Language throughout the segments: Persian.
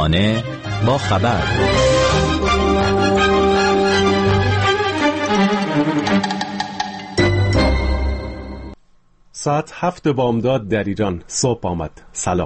صبحانه با خبر. ساعت 7 بامداد در ایران صبح آمد. سلام.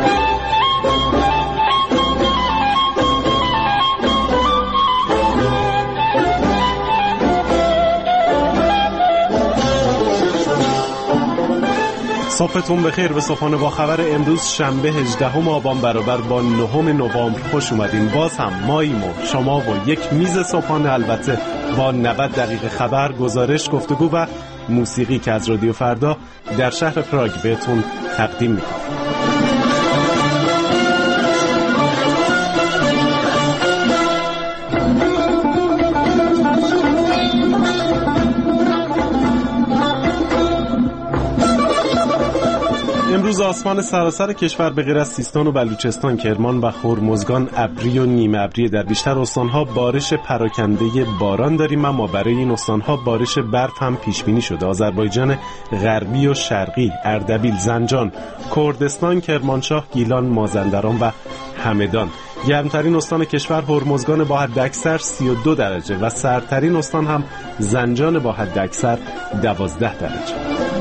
صبحتون بخیر. به صبحانه با خبر امروز شنبه 18 آبان برابر با 9 نوامبر خوش اومدین. باز هم ماییم و شما و یک میز صبحانه، البته با 90 دقیقه خبر، گزارش، گفتگو و موسیقی که از رادیو فردا در شهر پراگ بهتون تقدیم میکنم. امروز آسمان سراسر کشور به غیر از سیستان و بلوچستان، کرمان و هرمزگان ابری و نیمه ابری، در بیشتر استانها بارش پراکنده باران داریم، اما برای این استانها بارش برف هم پیش بینی شده. آذربایجان غربی و شرقی، اردبیل، زنجان، کردستان، کرمانشاه، گیلان، مازندران و همدان. گرمترین استان کشور هرمزگان با حداکثر 32 درجه و سردترین استان هم زنجان با حداکثر 12 درجه.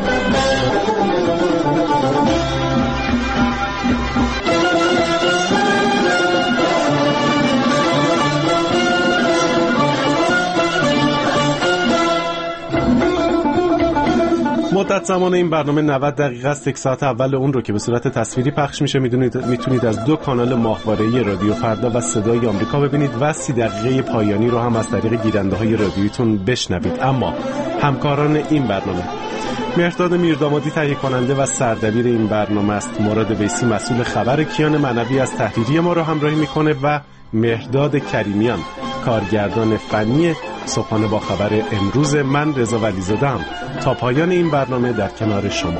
مدت زمان این برنامه 90 دقیقه است. یک ساعت اول اون رو که به صورت تصویری پخش میشه میتونید از دو کانال ماهواره‌ای رادیو فردا و صدای آمریکا ببینید و 30 دقیقه پایانی رو هم از طریق گیرنده‌های رادیویتون بشنوید. اما همکاران این برنامه: مهرداد میردامادی تهیه کننده و سردبیر این برنامه است. مراد ویسی مسئول خبر، کیان معنوی از تحریریه ما رو همراهی میکنه و مهرداد کریمیان کارگردان فنی صبحانه با خبر امروز. من رضا ولیزاده‌ام تا پایان این برنامه در کنار شما.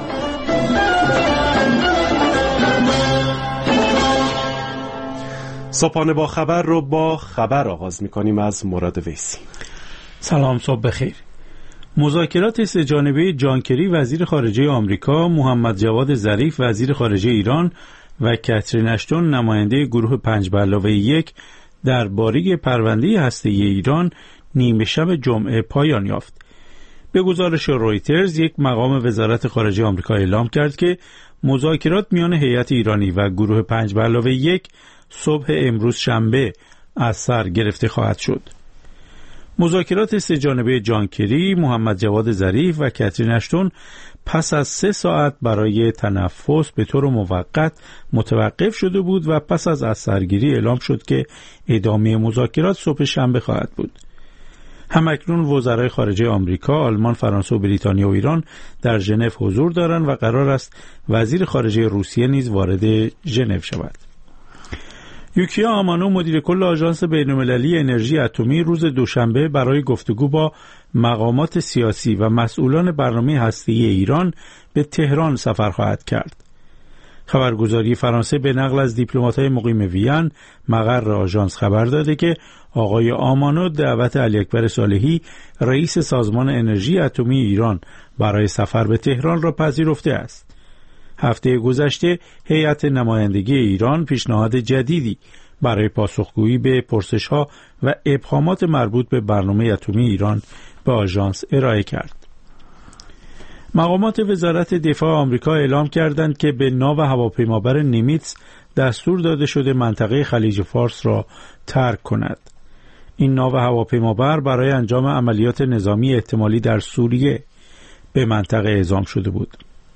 صبحانه با خبر رو با خبر آغاز می‌کنیم از مراد ویسی. سلام، صبح بخیر. مذاکرات سه‌جانبه جان کری وزیر خارجه آمریکا، محمد جواد ظریف وزیر خارجه ایران و کاترین اشتون نماینده گروه 5+1 درباره پرونده هسته‌ای ایران نیمه شب جمعه پایان یافت. به گزارش رویترز، یک مقام وزارت خارجه آمریکا اعلام کرد که مذاکرات میان هیئت ایرانی و گروه 5+1 صبح امروز شنبه از سر گرفته خواهد شد. مذاکرات سه‌جانبه جان کری، محمد جواد ظریف و کاترین اشتون پس از 3 ساعت برای تنفس به طور موقت متوقف شده بود و پس از سرگیری اعلام شد که ادامه مذاکرات صبح شنبه خواهد بود. همکنون وزرای خارجه آمریکا، آلمان، فرانسه و بریتانیا و ایران در ژنو حضور دارند و قرار است وزیر خارجه روسیه نیز وارد ژنو شود. یوکیا آمانو، مدیر کل آژانس بین‌المللی انرژی اتمی، روز دوشنبه برای گفتگو با مقامات سیاسی و مسئولان برنامه هسته‌ای ایران به تهران سفر خواهد کرد. خبرگزاری فرانسه به نقل از دیپلمات‌های مقیم وین، مقر آژانس، خبر داده که آقای آمانو دعوت علی اکبر صالحی، رئیس سازمان انرژی اتمی ایران، برای سفر به تهران را پذیرفته است. هفته گذشته هیئت نمایندگی ایران پیشنهاد جدیدی برای پاسخگویی به پرسش‌ها و ابهامات مربوط به برنامه اتمی ایران به آژانس ارائه کرد. مقامات وزارت دفاع آمریکا اعلام کردند که به ناو هواپیمابر نیمیتس دستور داده شده منطقه خلیج فارس را ترک کند. این ناو هواپیمابر برای انجام عملیات نظامی احتمالی در سوریه به منطقه اعزام شده بود.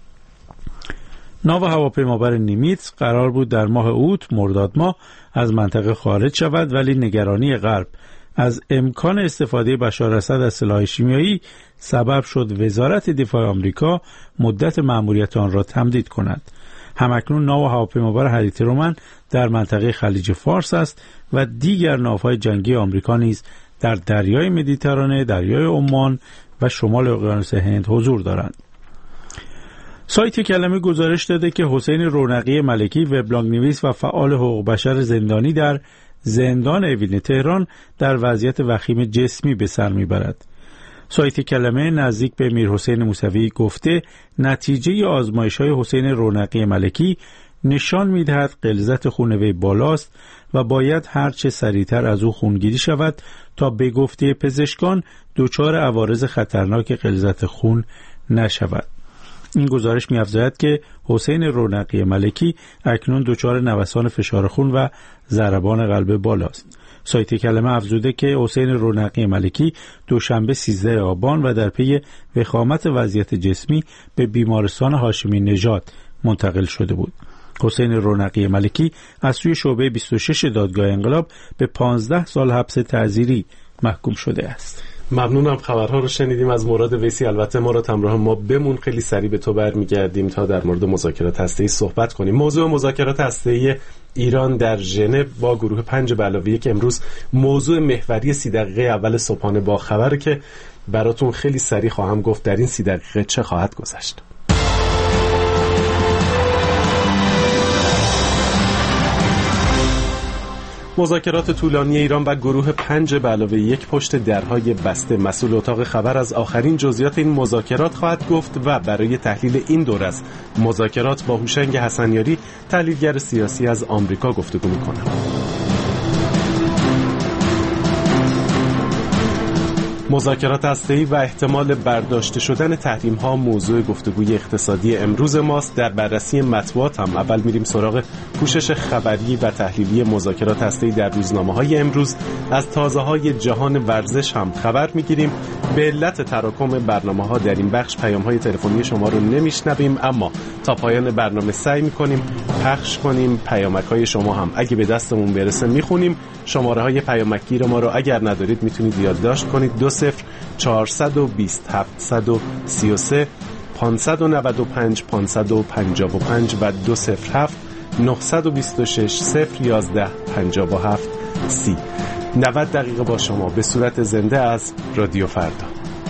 ناو هواپیمابر نیمیتس قرار بود در ماه اوت، مرداد ماه، از منطقه خارج شود، ولی نگرانی غرب از امکان استفاده بشار اسد از سلاح شیمیایی سبب شد وزارت دفاع آمریکا مدت مأموریت آن را تمدید کند. همکنون ناو هواپیمابر هریته رومن در منطقه خلیج فارس است و دیگر ناوهای جنگی آمریکا نیز در دریای مدیترانه، دریای عمان و شمال اقیانوس هند حضور دارند. سایت کلمه گزارش داده که حسین رونقی ملکی، وبلاگ‌نویس و فعال حقوق بشر زندانی در زندان اوین تهران، در وضعیت وخیم جسمی به سر میبرد. سایت کلمه نزدیک به میرحسین موسوی گفته نتیجه آزمایش‌های حسین رونقی ملکی نشان می‌دهد غلظت خون وی بالاست و باید هرچه سریعتر از او خونگیری شود تا به گفته پزشکان دچار عوارض خطرناک غلظت خون نشود. این گزارش می‌افزاید که حسین رونقی ملکی اکنون دچار نوسان فشار خون و ضربان قلب بالاست. سایت کلمه افزوده که حسین رونقی ملکی دوشنبه 13 آبان و در پی وخامت وضعیت جسمی به بیمارستان هاشمی نژاد منتقل شده بود. حسین رونقی ملکی از سوی شعبه 26 دادگاه انقلاب به 15 سال حبس تعزیری محکوم شده است. ممنونم. خبرها رو شنیدیم از مراد ویسی. البته مراد همراه ما بمون، خیلی سریع به تو برمیگردیم تا در مورد مذاکرات هسته‌ای صحبت کنیم. موضوع مذاکرات هسته‌ای ایران در ژنو با گروه 5+1 که امروز موضوع محوری 30 دقیقه اول صبحانه با خبره که براتون خیلی سریع خواهم گفت در این 30 دقیقه چه خواهد گذشت. مذاکرات طولانی ایران و گروه 5+1 پشت درهای بسته. مسئول اتاق خبر از آخرین جزئیات این مذاکرات خواهد گفت و برای تحلیل این دور از مذاکرات با هوشنگ حسنیاری، تحلیلگر سیاسی از آمریکا، گفتگو می‌کنم. مذاکرات هسته‌ای و احتمال برداشته شدن تحریم‌ها موضوع گفتگوی اقتصادی امروز ماست. در بررسی مطبوعات هم اول میریم سراغ پوشش خبری و تحلیلی مذاکرات هسته‌ای در روزنامه‌های امروز. از تازه‌های جهان ورزش هم خبر می‌گیریم. به علت تراکم برنامه‌ها در این بخش پیام‌های تلفنی شما رو نمی‌شنویم، اما تا پایان برنامه سعی می‌کنیم پخش کنیم. پیامک‌های شما هم اگه به دستمون برسه می‌خونیم. شماره‌های پیامکگیر ما رو اگر ندارید میتونید یادداشت کنید: 20-420-733 595 555 و 207-926-011-57-30. 90 دقیقه با شما به صورت زنده از رادیو فردا.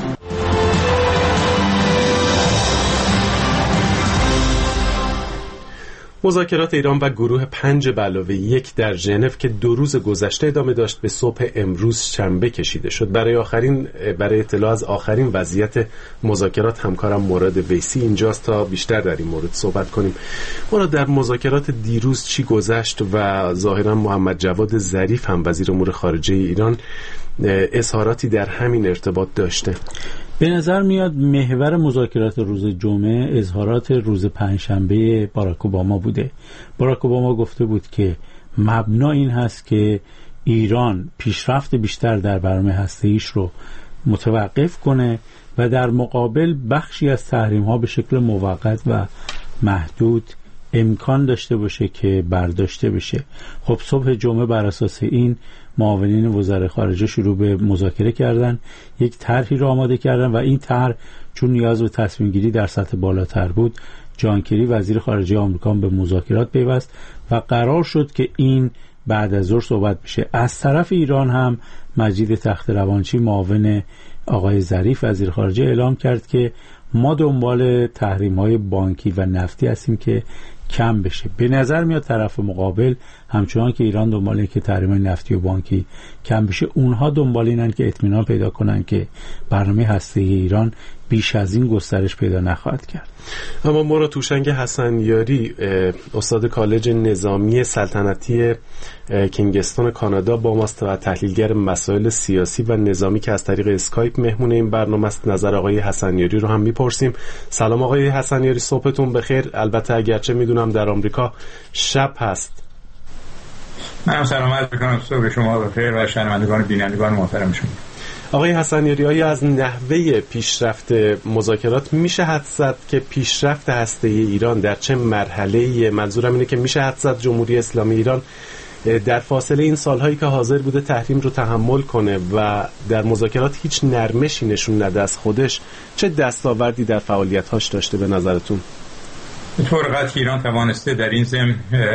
مذاکرات ایران و گروه 5+1 در ژنو که 2 روز گذشته ادامه داشت به صبح امروز شنبه کشیده شد. برای اطلاع از آخرین وضعیت مذاکرات همکارم مراد ویسی اینجاست تا بیشتر در این مورد صحبت کنیم. مراد، در مذاکرات دیروز چی گذشت و ظاهرا محمد جواد ظریف هم وزیر امور خارجه ایران اظهاراتی در همین ارتباط داشته؟ به نظر میاد محور مذاکرات روز جمعه اظهارات روز پنجشنبه باراک اوباما بوده. باراک اوباما گفته بود که مبنا این هست که ایران پیشرفت بیشتر در برنامه هسته‌ایش رو متوقف کنه و در مقابل بخشی از تحریم‌ها به شکل موقت و محدود امکان داشته باشه که برداشته بشه. خب صبح جمعه بر اساس این معاونین وزرای خارجه شروع به مذاکره کردن، یک طرحی را آماده کردن و این طرح چون نیاز به تصمیم گیری در سطح بالاتر بود، جان کری وزیر خارجه آمریکا به مذاکرات پیوست و قرار شد که این بعد از ظهر صحبت بشه. از طرف ایران هم مجید تخت‌روانچی معاون آقای ظریف وزیر خارجه اعلام کرد که ما دنبال تحریم‌های بانکی و نفتی هستیم که کم بشه. به نظر میاد طرف مقابل همچنان که ایران دنبال اینه که تحریم‌های نفتی و بانکی کم بشه، اونها دنبال اینن که اطمینان پیدا کنن که برنامه هسته‌ای ایران بیش از این گسترش پیدا نخواهد کرد. اما مراد هوشنگ حسنیاری، استاد کالج نظامی سلطنتی کینگستون کانادا با ماست و تحلیلگر مسائل سیاسی و نظامی که از طریق اسکایپ مهمون این برنامه است. نظر آقای حسنیاری رو هم میپرسیم. سلام آقای حسنیاری، صبحتون بخیر. البته اگرچه میدونم در آمریکا شب هست. منم سلام عرض می‌کنم صبح شما بخیر و شنوندگان بینندگان محترم شما. آقای حسنیاری، آیا از نحوه پیشرفت مذاکرات میشه حدس زد که پیشرفت هسته‌ای ایران در چه مرحله‌ای؟ منظورم اینه که میشه حدس زد جمهوری اسلامی ایران در فاصله این سالهایی که حاضر بوده تحریم رو تحمل کنه و در مذاکرات هیچ نرمشی نشون نده از خودش، چه دستاوردی در فعالیت‌هاش داشته به نظرتون؟ به طور قطعی ایران توانسته در این ضمن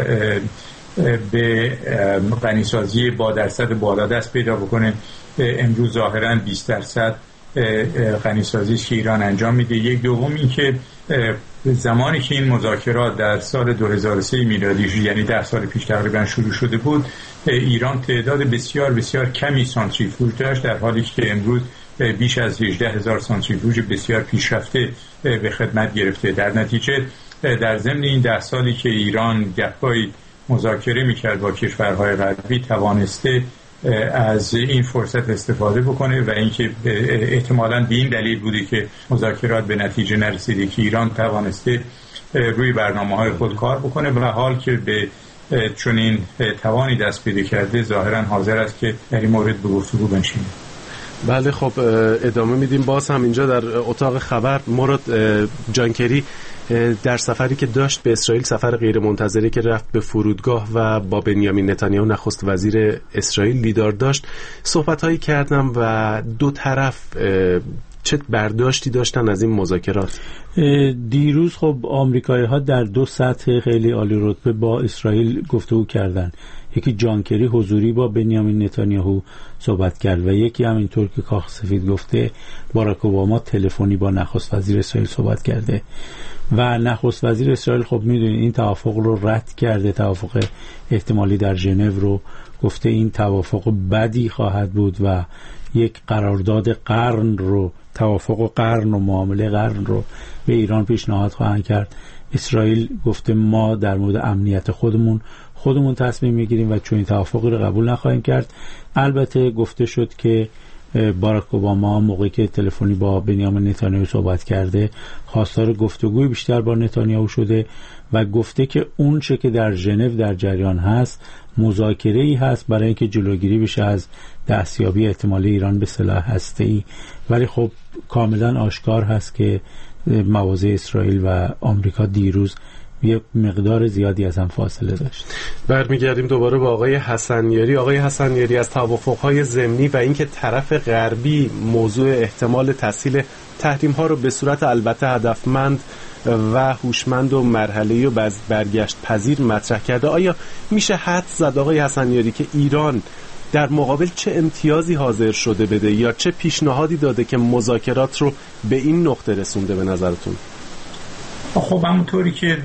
به غنیسازی با درصد بالا دست پیدا بکنه. امروز ظاهراً 20% غنیسازی که ایران انجام میده. یک دوم این که زمانی که این مذاکرات در سال 2003 میلادی، یعنی 10 سال پیش تقریبا شروع شده بود، ایران تعداد بسیار بسیار کمی سانتریفوژ داشت، در حالی که امروز بیش از 18,000 سانتریفوژ بسیار پیشرفته به خدمت گرفته. در نتیجه در ضمن این 10 سالی که ایران گهگاهی مذاکره میکرد با کشورهای غربی توانسته از این فرصت استفاده بکنه و اینکه احتمالاً به این دلیل بوده که مذاکرات به نتیجه نرسیده که ایران توانسته روی برنامه‌های خود کار بکنه و حال که به چنین توانی دست پیدا کرده ظاهراً حاضر است که در این مورد به گفتگو بنشینه. بله خب ادامه میدیم. باز هم اینجا در اتاق خبر مراد جانکری در سفری که داشت به اسرائیل، سفر غیر منتظره که رفت به فرودگاه و با بنیامین نتانیاهو نخست وزیر اسرائیل دیدار داشت، صحبت‌هایی کردم و دو طرف چه برداشتی داشتن از این مذاکرات؟ دیروز خب آمریکایی‌ها در 2 سطح خیلی عالی رتبه با اسرائیل گفتگو کردن. یکی جانکری حضوری با بنیامین نتانیاهو صحبت کرد و یکی همینطور که کاخ سفید گفته باراک اوباما تلفنی با نخست وزیر اسرائیل صحبت کرده و نخست وزیر اسرائیل خب میدونید این توافق رو رد کرده، توافق احتمالی در ژنو رو گفته این توافق بدی خواهد بود و یک قرارداد قرن رو، توافق قرن و معامله قرن رو به ایران پیشنهاد خواهند کرد. اسرائیل گفته ما در مورد امنیت خودمون تصمیم میگیریم و چون این توافقی رو قبول نخواهیم کرد. البته گفته شد که باراک اوباما موقعی که تلفنی با بنیامین نتانیاهو صحبت کرده خواستار گفتگوی بیشتر با نتانیاهو شده و گفته که اون چه که در ژنو در جریان هست مذاکره‌ای هست برای اینکه جلوگیری بشه از دستیابی احتمالی ایران به سلاح هسته‌ای، ولی خب کاملا آشکار هست که مواضع اسرائیل و آمریکا دیروز یه مقدار زیادی از هم فاصله داشت. برمیگردیم دوباره با آقای حسنیاری. آقای حسنیاری، از توافق‌های ضمنی و اینکه طرف غربی موضوع احتمال تسهیل تحریم‌ها رو به صورت البته هدفمند و هوشمند و مرحله‌ای و برگشت پذیر مطرح کرده، آیا میشه حدس زد آقای حسنیاری که ایران در مقابل چه امتیازی حاضر شده بده یا چه پیشنهادی داده که مذاکرات رو به این نقطه رسونده به نظرتون؟ خب همونطوری که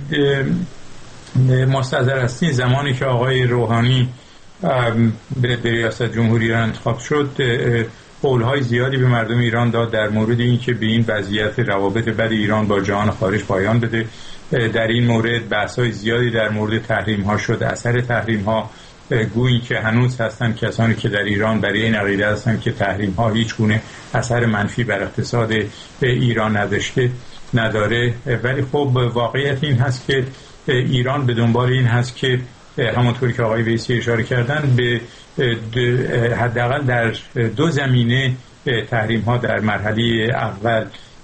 مستحضر هستین زمانی که آقای روحانی به ریاست جمهوری ایران انتخاب شد قولهای زیادی به مردم ایران داد در مورد این که به این وضعیت روابط بد ایران با جهان خارج پایان بده. در این مورد بحث‌های زیادی در مورد تحریم‌ها شد. اثر تحریم‌ها گویی که هنوز هستن کسانی که در ایران برای این عقیده هستن که تحریم‌ها هیچ گونه اثر منفی بر اقتصاد ایران نداره، ولی خب واقعیت این هست که ایران به دنبال این هست که همونطوری که آقای ویسی اشاره کردن به حداقل در 2 زمینه تحریم‌ها در مرحله اول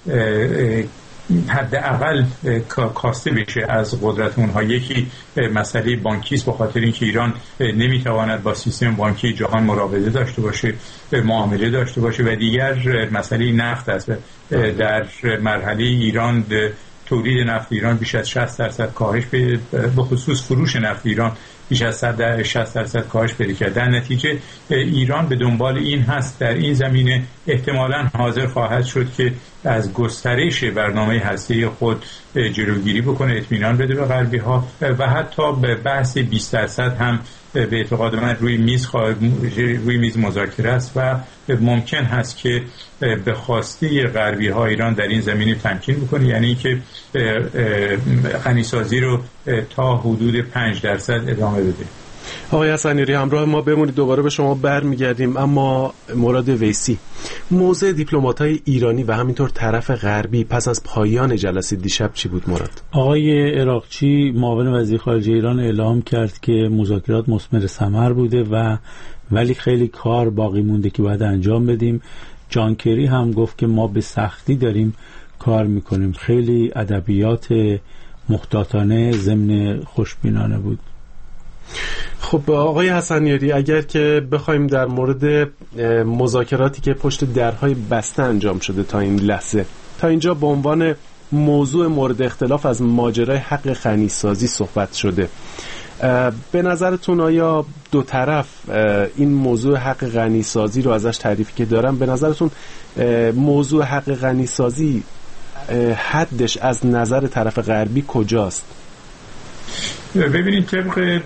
حداقل کاسته بشه از قدرت اونها. یکی مسئله بانکیست، به خاطر اینکه ایران نمیتواند با سیستم بانکی جهان مراوده داشته باشه، معامله داشته باشه، و دیگر مسئله نفت است. در مرحله ایران تولید نفت ایران بیش از 60% کاهش به خصوص فروش نفت ایران بیش از 60% کاهش پیدا کرد. در نتیجه ایران به دنبال این هست در این زمینه احتمالاً حاضر خواهد شد که از گسترش برنامه هسته‌ای خود جلوگیری بکنه، اطمینان بده به غربی‌ها و حتی به بحث 20% هم به اعتقاد من روی میز مذاکره است و ممکن هست که به خواسته غربی‌ها ایران در این زمینه تمکین بکنه، یعنی که غنیسازی رو تا حدود 5% ادامه بده. آقای حسنیاری همراه ما بمونید، دوباره به شما برمیگردیم. اما مراد ویسی، موضع دیپلمات‌های ایرانی و همینطور طرف غربی پس از پایان جلسه دیشب چی بود مراد؟ آقای عراقچی معاون وزیر خارجه ایران اعلام کرد که مذاکرات مثمر ثمر بوده ولی خیلی کار باقی مونده که باید انجام بدیم. جانکری هم گفت که ما به سختی داریم کار میکنیم. خیلی ادبیات محتاطانه ضمن خوشبینانه بود. خب آقای حسنیاری، اگر که بخوایم در مورد مذاکراتی که پشت درهای بسته انجام شده تا این لحظه، تا اینجا به عنوان موضوع مورد اختلاف از ماجرای حق غنیسازی صحبت شده، به نظرتون آیا دو طرف این موضوع حق غنیسازی رو ازش تعریفی که دارن، به نظرتون موضوع حق غنیسازی حدش از نظر طرف غربی کجاست؟ ببینید طبق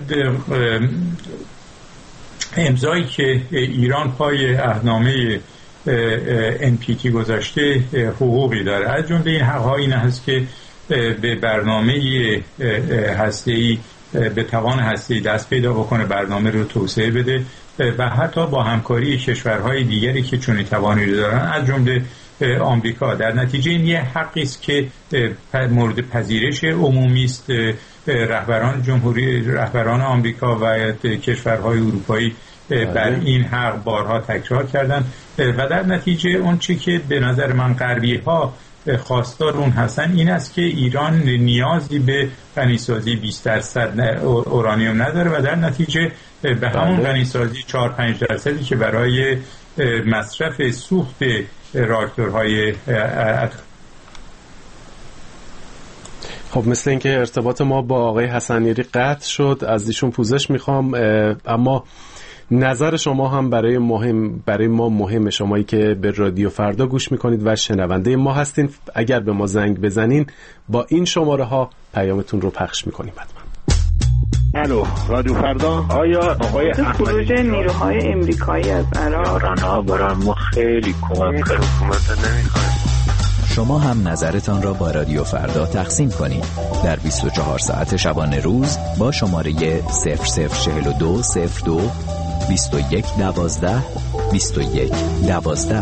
امضایی که ایران پای عهدنامه NPT گذاشته حقوقی داره. از جمله این حق‌ها این هست که به برنامه هسته‌ای، به توان هسته‌ای دست پیدا بکنه، برنامه رو توسعه بده و حتی با همکاری کشورهای دیگری که چنین توانی رو دارن از جمله آمریکا. در نتیجه این یه حقی است که مورد پذیرش عمومی است. رهبران آمریکا و کشورهای اروپایی بر این حق بارها تکرار کردن و در نتیجه اون چی که به نظر من غربی‌ها خواستار اون هستن این است که ایران نیازی به غنیسازی 20% اورانیوم نداره و در نتیجه به همون غنیسازی 4-5% که برای مصرف سوخت راکتورهای خب مثل اینکه ارتباط ما با آقای حسنیاری قطع شد، از ایشون پوزش میخوام، اما نظر شما هم برای ما مهمه. شمایی که به رادیو فردا گوش میکنید و شنونده ما هستین، اگر به ما زنگ بزنین با این شماره ها پیامتون رو پخش میکنیم. حتما. الو، رادیو فردا. آیا آقای خروج نیروهای امریکایی از عراق برای ما خیلی کمک کرد. حکومت نمیخواد. شما هم نظرتان را با رادیو فردا تقسیم کنید در 24 ساعت شبانه روز با شماره 0042 02 21 12 21 12.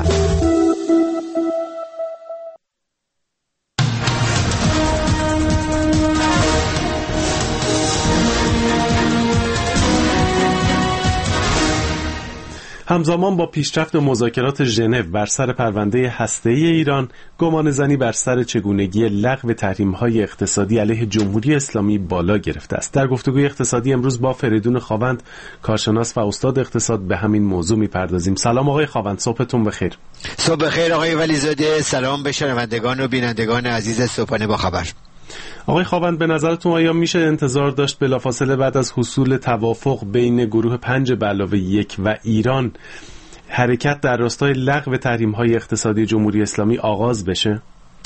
همزمان با پیشرفت مذاکرات ژنو بر سر پرونده هسته‌ای ایران، گمانه‌زنی بر سر چگونگی لغو تحریم‌های اقتصادی علیه جمهوری اسلامی بالا گرفته است. در گفتگوی اقتصادی امروز با فریدون خاوند، کارشناس و استاد اقتصاد، به همین موضوع می‌پردازیم. سلام آقای خاوند، صبحتون بخیر. صبح بخیر آقای ولیزاده، سلام به شنوندگان و بینندگان عزیز صبحانه با خبر. آقای خاوند، به نظرتون آیا میشه انتظار داشت بلافاصله بعد از حصول توافق بین گروه 5+1 و ایران حرکت در راستای لغو تحریم‌های اقتصادی جمهوری اسلامی آغاز بشه؟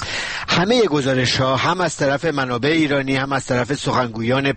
همه گزارش‌ها هم از طرف منابع ایرانی هم از طرف سخنگویان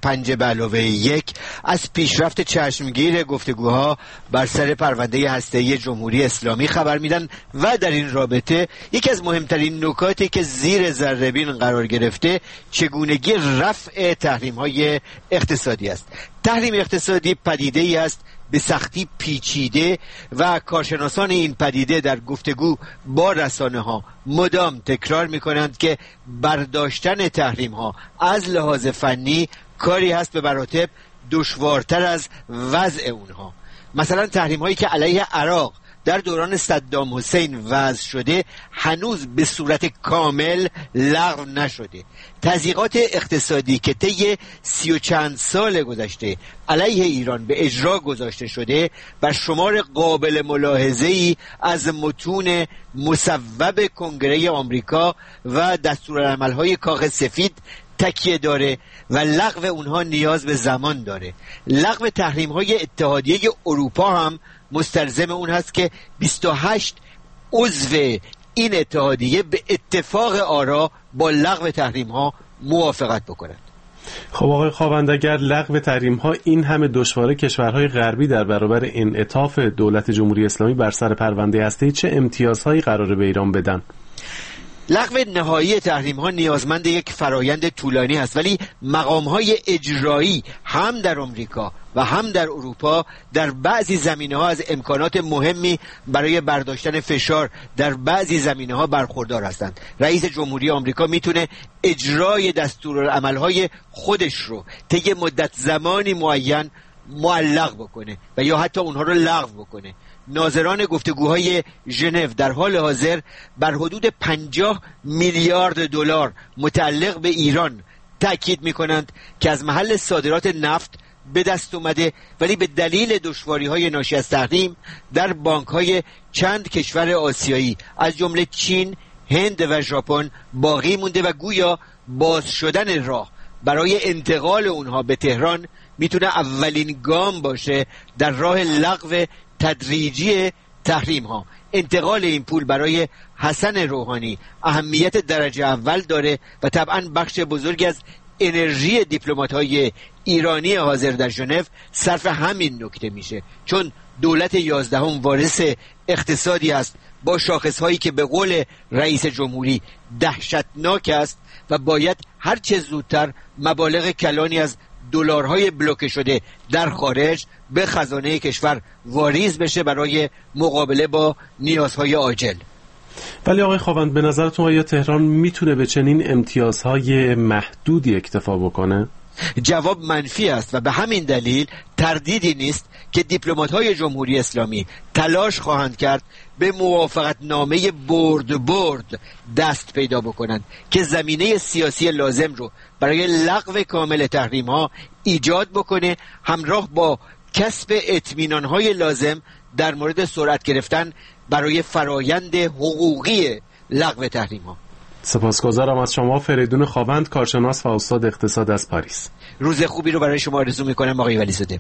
5+1 از پیشرفت چشمگیر گفتگوها بر سر پرونده هسته‌ای جمهوری اسلامی خبر میدن و در این رابطه یکی از مهمترین نکاتی که زیر ذره‌بین قرار گرفته چگونگی رفع تحریم‌های اقتصادی است. تحریم اقتصادی پدیده‌ای است به سختی پیچیده و کارشناسان این پدیده در گفتگو با رسانه‌ها مدام تکرار می‌کنند که برداشتن تحریم‌ها از لحاظ فنی کاری هست به مراتب دشوارتر از وضع اونها. مثلا تحریم‌هایی که علیه عراق در دوران صدام حسین وضع شده هنوز به صورت کامل لغو نشده. تضییقات اقتصادی که طی 30 و چند سال گذشته علیه ایران به اجرا گذاشته شده بر شمار قابل ملاحظه‌ای از متون مصوب کنگره آمریکا و دستورالعمل‌های کاغذ سفید تکیه داره و لغو اونها نیاز به زمان داره. لغو تحریم‌های اتحادیه اروپا هم مستلزم اون هست که 28 عضو این اتحادیه به اتفاق آرا با لغو تحریم‌ها موافقت بکنند. خب آقای خاوند، اگر لغو تحریم‌ها این همه دشواره کشورهای غربی در برابر انعطاف دولت جمهوری اسلامی بر سر پرونده هسته‌ای چه امتیازهایی قراره به ایران بدن؟ لغو نهایی تحریم‌ها نیازمند یک فرایند طولانی است، ولی مقام‌های اجرایی هم در آمریکا و هم در اروپا در بعضی زمینه‌ها از امکانات مهمی برای برداشتن فشار در بعضی زمینه‌ها برخوردار هستند. رئیس جمهوری آمریکا میتونه اجرای دستورالعمل‌های خودش رو طی مدت زمانی معین معلق بکنه و یا حتی اونها رو لغو بکنه. ناظران گفتگوهای ژنو در حال حاضر بر حدود 50 میلیارد دلار متعلق به ایران تاکید می‌کنند که از محل صادرات نفت به دست اومده، ولی به دلیل دشواری‌های ناشی از تحریم در بانک‌های چند کشور آسیایی از جمله چین، هند و ژاپن باقی مونده و گویا باز شدن راه برای انتقال اونها به تهران میتونه اولین گام باشه در راه لغو تدریجی تحریم ها. انتقال این پول برای حسن روحانی اهمیت درجه اول داره و طبعا بخش بزرگی از انرژی دیپلمات‌های ایرانی حاضر در ژنو صرف همین نکته میشه، چون دولت 11 وارث اقتصادی است با شاخصهایی که به قول رئیس جمهوری دهشتناک است و باید هر چه زودتر مبالغ کلانی از دلارهای بلوکه شده در خارج به خزانه کشور واریز بشه برای مقابله با نیازهای عاجل. ولی آقای خاوند، به نظرتون آیا تهران میتونه به چنین امتیازهای محدودی اکتفا بکنه؟ جواب منفی است و به همین دلیل تردیدی نیست که دیپلمات‌های جمهوری اسلامی تلاش خواهند کرد به موافقت نامه برد دست پیدا بکنند که زمینه سیاسی لازم رو برای لغو کامل تحریم‌ها ایجاد بکنه، همراه با کسب اطمینان‌های لازم در مورد سرعت گرفتن برای فرایند حقوقی لغو تحریم‌ها. سپاسگزارم از شما فریدون خاوند، کارشناس و استاد اقتصاد از پاریس. روز خوبی رو برای شما آرزو می‌کنم آقای ولیزاده.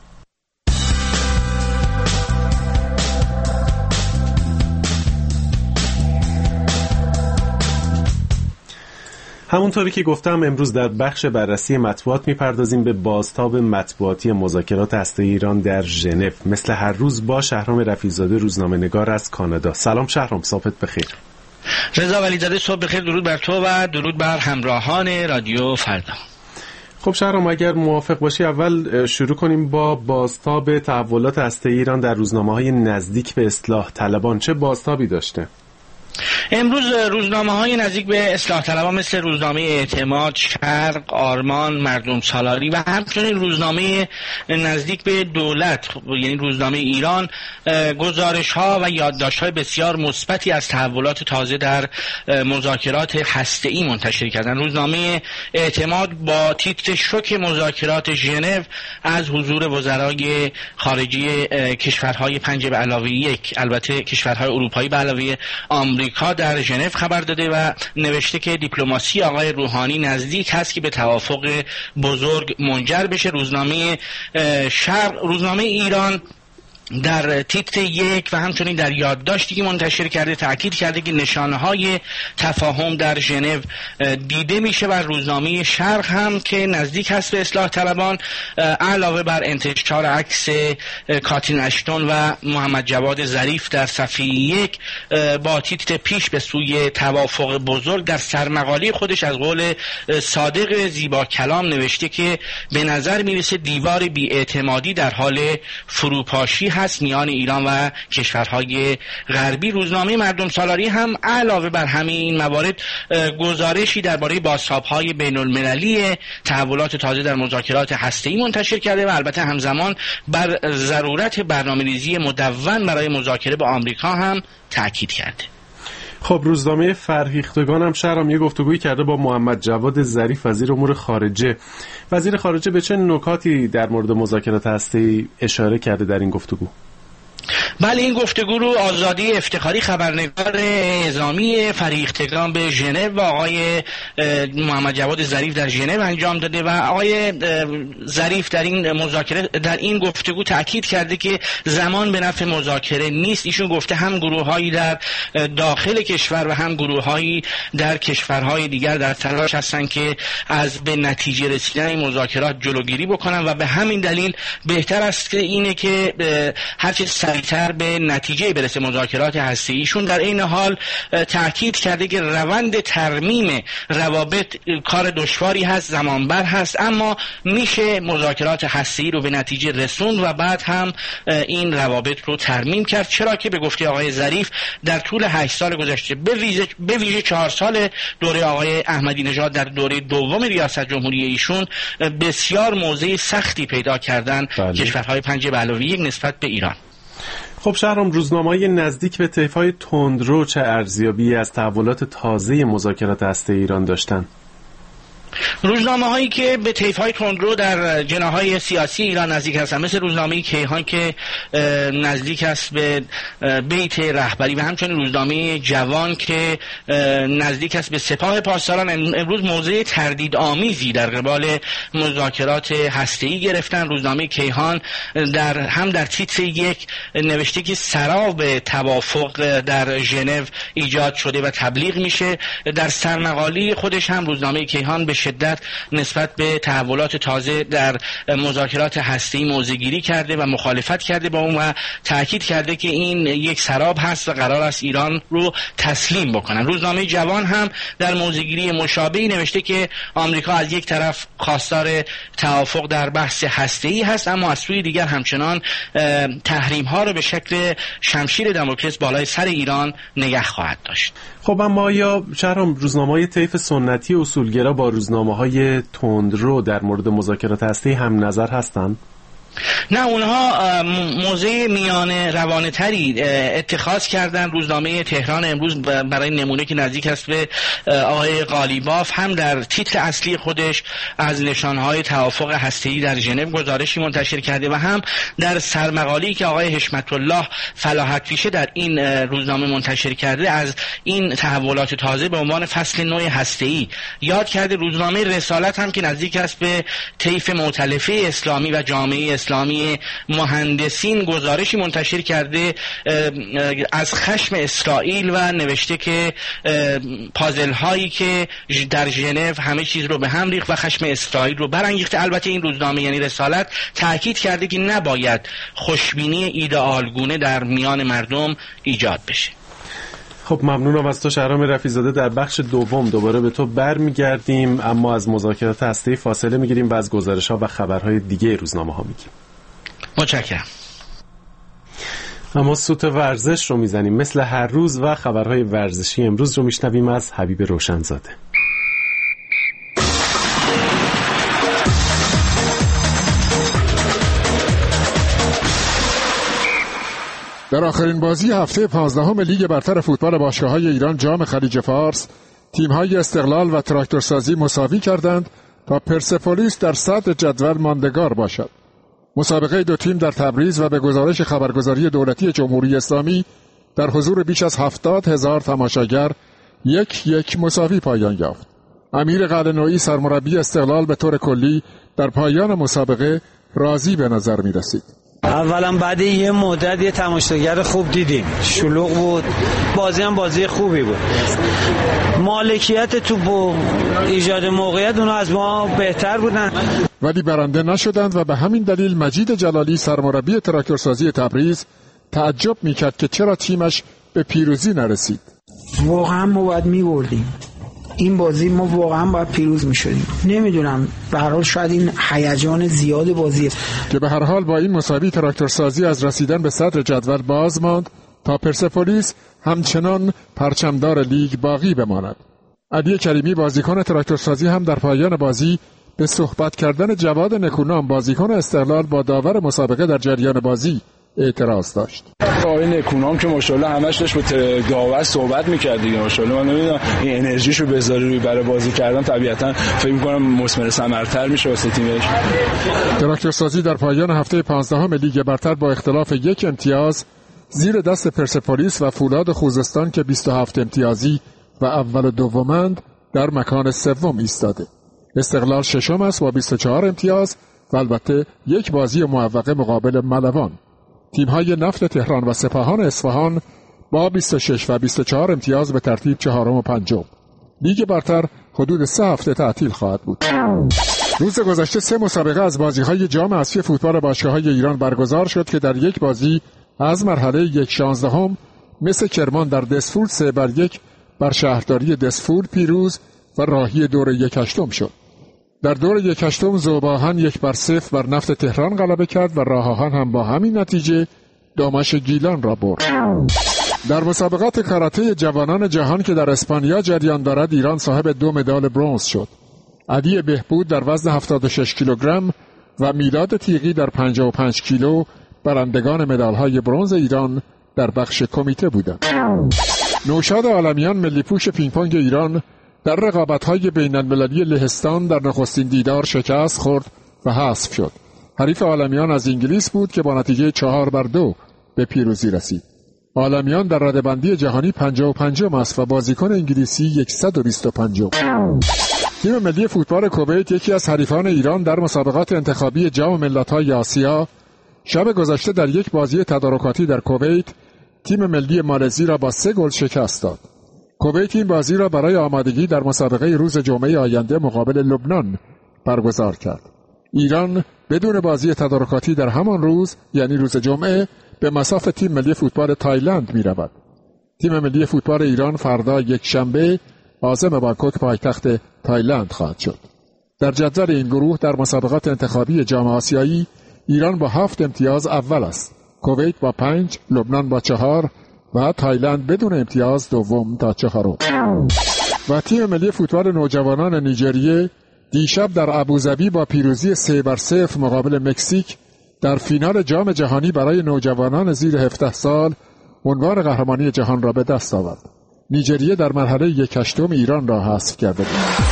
همونطوری که گفتم امروز در بخش بررسی مطبوعات میپردازیم به بازتاب مطبوعاتی مذاکرات هسته‌ای ایران در ژنو، مثل هر روز با شهرام رفیع‌زاده روزنامه‌نگار از کانادا. سلام شهرام، صبحت بخیر. رضا ولیزاده، صبح بخیر. درود بر تو و درود بر همراهان رادیو فردا. خب شهرام، اگر موافق باشی اول شروع کنیم با بازتاب تحولات هسته‌ای ایران در روزنامه‌های نزدیک به اصلاح طلبان. چه بازتابی داشته؟ امروز روزنامه‌های نزدیک به اصلاح طلبان مثل روزنامه اعتماد، شرق، آرمان، مردم سالاری و همچنین روزنامه نزدیک به دولت یعنی روزنامه ایران گزارش‌ها و یادداشت‌های بسیار مثبتی از تحولات تازه در مذاکرات هسته‌ای منتشر کردند. روزنامه اعتماد با تیتر شوک مذاکرات ژنو از حضور وزرای خارجه کشورهای 5+1، البته کشورهای اروپایی به علاوه آمریکا در ژنو خبر داده و نوشته که دیپلماسی آقای روحانی نزدیک هست که به توافق بزرگ منجر بشه. روزنامه شرق، روزنامه ایران در تیتر 1 و همچنین در یادداشتی که منتشر کرده تاکید کرده که نشانه‌های تفاهم در ژنو دیده میشه و روزنامه شرق هم که نزدیک هست به اصلاح طلبان علاوه بر انتشار عکس کاترین اشتون و محمد جواد ظریف در صفحه 1 با تیتر پیش به سوی توافق بزرگ در سرمقاله خودش از قول صادق زیبا کلام نوشته که به نظر میرسه دیوار بی‌اعتمادی در حال فروپاشی هست میان ایران و کشورهای غربی. روزنامه مردم سالاری هم علاوه بر همین موارد گزارشی درباره بازتاب‌های بین‌المللی تحولات تازه در مذاکرات هسته‌ای منتشر کرده و البته همزمان بر ضرورت برنامه‌ریزی مدون برای مذاکره با آمریکا هم تاکید کرده. خب روزنامه فرهیختگان هم شهرام یه گفتگویی کرده با محمد جواد ظریف وزیر امور خارجه. وزیر خارجه به چه نکاتی در مورد مذاکرات هسته‌ای اشاره کرده در این گفتگو؟ بله، این گفتگو رو آزادی افتخاری خبرنگار اعزامی فرهیختگان به ژنو و آقای محمد جواد ظریف در ژنو انجام داده و آقای ظریف در این مذاکره در این گفتگو تاکید کرده که زمان به نفع مذاکره نیست. ایشون گفته هم گروه‌هایی در داخل کشور و هم گروه‌هایی در کشورهای دیگر در تلاش هستند که از به نتیجه رسیدن این مذاکرات جلوگیری بکنن و به همین دلیل بهتر است که اینه که هرچه سریعتر به نتیجه برسه مذاکرات هسته‌ای. ایشون در این حال تاکید کرده که روند ترمیم روابط کار دشواری هست، زمانبر هست، اما میشه مذاکرات هسته‌ای رو به نتیجه رسوند و بعد هم این روابط رو ترمیم کرد، چرا که به گفته آقای ظریف در طول 8 سال گذشته به ویژه 4 سال دوره آقای احمدی نژاد در دوره دوم ریاست جمهوری ایشون بسیار موضع سختی پیدا کردن کشورهای 5+1 نسبت به ایران. خب شهرام، روزنامه‌های نزدیک به طیف‌های تندرو چه ارزیابی از تحولات تازه مذاکرات هسته‌ای ایران داشتن؟ روزنامه هایی که به طیف‌های تندرو در جناح‌های سیاسی ایران نزدیک هستند مثل روزنامه کیهان که نزدیک است به بیت رهبری و همچنین روزنامه جوان که نزدیک است به سپاه پاسداران امروز موضع تردیدآمیزی در قبال مذاکرات هسته‌ای گرفتن. روزنامه کیهان در تیتر 1 نوشته که سراب توافق در ژنو ایجاد شده و تبلیغ میشه. در سرمقاله خودش هم روزنامه کیهان به شدت نسبت به تحولات تازه در مذاکرات هسته‌ای موضع‌گیری کرده و مخالفت کرده با اون و تاکید کرده که این یک سراب هست و قرار است ایران رو تسلیم بکنن. روزنامه جوان هم در موضع‌گیری مشابهی نوشته که آمریکا از یک طرف خواستار توافق در بحث هسته‌ای هست، اما از سوی دیگر همچنان تحریم‌ها رو به شکل شمشیر دموکرات بالای سر ایران نگه خواهد داشت. خب اما یا شهرام، روزنامه‌های طیف سنتی اصولگرا با روزنامه‌های تندرو در مورد مذاکرات هسته‌ای هم نظر هستند؟ نه، اونها موضع میانه روانه تری اتخاذ کردن. روزنامه تهران امروز برای نمونه که نزدیک است به آقای قالیباف هم در تیتر اصلی خودش از نشانهای توافق هسته‌ای در ژنو گزارشی منتشر کرده و هم در سرمقاله‌ای که آقای حشمت الله فلاحت پیشه در این روزنامه منتشر کرده از این تحولات تازه به عنوان فصل نو هسته‌ای یاد کرده. روزنامه رسالت هم که نزدیک است به طیف مؤتلفه اسلامی و جامعه اسلامی مهندسین گزارشی منتشر کرده از خشم اسرائیل و نوشته که پازل هایی که در ژنو همه چیز رو به هم ریخت و خشم اسرائیل رو برانگیخته. البته این روزنامه یعنی رسالت تاکید کرده که نباید خوشبینی ایدئالگونه در میان مردم ایجاد بشه. خب ممنونم از تو شهرام رفیع‌زاده. در بخش دوم دوباره به تو برمیگردیم، اما از مذاکرات هسته‌ای فاصله میگیریم و از گزارش‌ها و خبرهای دیگه روزنامه‌ها میگیم. متشکرم. اما سوت ورزش رو میزنیم مثل هر روز و خبرهای ورزشی امروز رو میشنویم از حبیب روشنزاده. در آخرین بازی هفته 15 لیگ برتر فوتبال باشگاه‌های ایران جام خلیج فارس، تیم‌های استقلال و تراکتورسازی مساوی کردند تا پرسپولیس در صدر جدول ماندگار باشد. مسابقه دو تیم در تبریز و به گزارش خبرگزاری دولتی جمهوری اسلامی در حضور بیش از 70,000 تماشاگر 1-1 مساوی پایان یافت. امیر قلعه‌نویی سرمربی استقلال به طور کلی در پایان مسابقه راضی به نظر می رسید. اولا بعد یه مدت یه تماشاگر خوب دیدیم، شلوغ بود، بازی هم بازی خوبی بود. مالکیت توپ و ایجاد موقعیت اونا از ما بهتر بودن، ولی برنده نشدند و به همین دلیل مجید جلالی سرمربی تراکتورسازی تبریز تعجب میکرد که چرا تیمش به پیروزی نرسید. واقعا ما باید میبردیم این بازی، ما واقعا باید پیروز میشدیم. نمیدونم، به هر حال شاید این هیجان زیاد بازیه که به هر حال با این مساوی تراکتورسازی از رسیدن به صدر جدول باز ماند تا پرسپولیس همچنان پرچمدار لیگ باقی بماند. علی کریمی بازیکن تراکتورسازی هم در پایان بازی به صحبت کردن جواد نکونام بازیکن استقلال با داور مسابقه در جریان بازی اعتراض داشت. آقای نکونام که ماشاءالله همش داشت با داور صحبت می‌کرد دیگه، ماشاءالله من نمیدونم این انرژیشو بذاره روی برای بازی کردن، طبیعتا فکر می‌کنم مثمر ثمرتر میشه واسه تیمش. تراکتورسازی در پایان هفته 15 لیگ برتر با اختلاف 1 امتیاز زیر دست پرسپولیس و فولاد خوزستان که 27 امتیازی و اول و دومند در مکان سوم ایستاده. استقلال ششم است با 24 امتیاز و البته یک بازی موفقه مقابل ملوان. تیم‌های نفت تهران و سپاهان اصفهان با 26 و 24 امتیاز به ترتیب چهارم و پنجم. لیگ برتر حدود 3 هفته تعطیل خواهد بود. روز گذشته 3 مسابقه از بازی‌های جام اسیای فوتبال باشگاه‌های ایران برگزار شد که در یک بازی از مرحله 1/16 مثل کرمان در دسفول 3-1 بر شهرداری دسفول پیروز و راهی دور 1/8 شد. در دور 1/8 ذوب‌آهن 1-0 بر نفت تهران غلبه کرد و راه آهن هم با همین نتیجه دامش گیلان را برد. در مسابقات کاراته جوانان جهان که در اسپانیا جریان دارد ایران صاحب 2 مدال برنز شد. علی بهبود در وزن 76 کیلوگرم و میلاد تیغی در 55 کیلو برندگان مدال‌های برنز ایران در بخش کمیته بودند. نوشاد عالمیان ملی پوش پینگ پونگ ایران در رقابت‌های بین‌المللی لهستان در نخستین دیدار شکست خورد و حذف شد. حریف عالمیان از انگلیس بود که با نتیجه 4-2 به پیروزی رسید. عالمیان در رده‌بندی جهانی 55م است و بازیکن انگلیسی 125م. تیم ملی فوتبال کویت یکی از حریفان ایران در مسابقات انتخابی جام ملت‌های آسیا شب گذشته در یک بازی تدارکاتی در کویت تیم ملی مالزی را با 3 گل شکست داد. کویت این بازی را برای آمادگی در مسابقه روز جمعه آینده مقابل لبنان برگزار کرد. ایران بدون بازی تدارکاتی در همان روز یعنی روز جمعه به مصاف تیم ملی فوتبال تایلند می رود. تیم ملی فوتبال ایران فردا یک شنبه عازم بانکوک پایتخت تایلند خواهد شد. در جدول این گروه در مسابقات انتخابی جام آسیایی ایران با 7 امتیاز اول است. کویت با 5، لبنان با 4 و تایلند بدون امتیاز دوم تا 4. و تیم ملی فوتبال نوجوانان نیجریه دیشب در ابوظبی با پیروزی 3-0 مقابل مکزیک در فینال جام جهانی برای نوجوانان زیر 17 سال عنوان قهرمانی جهان را به دست آورد. نیجریه در مرحله 1/8 ایران را حذف کرده بود.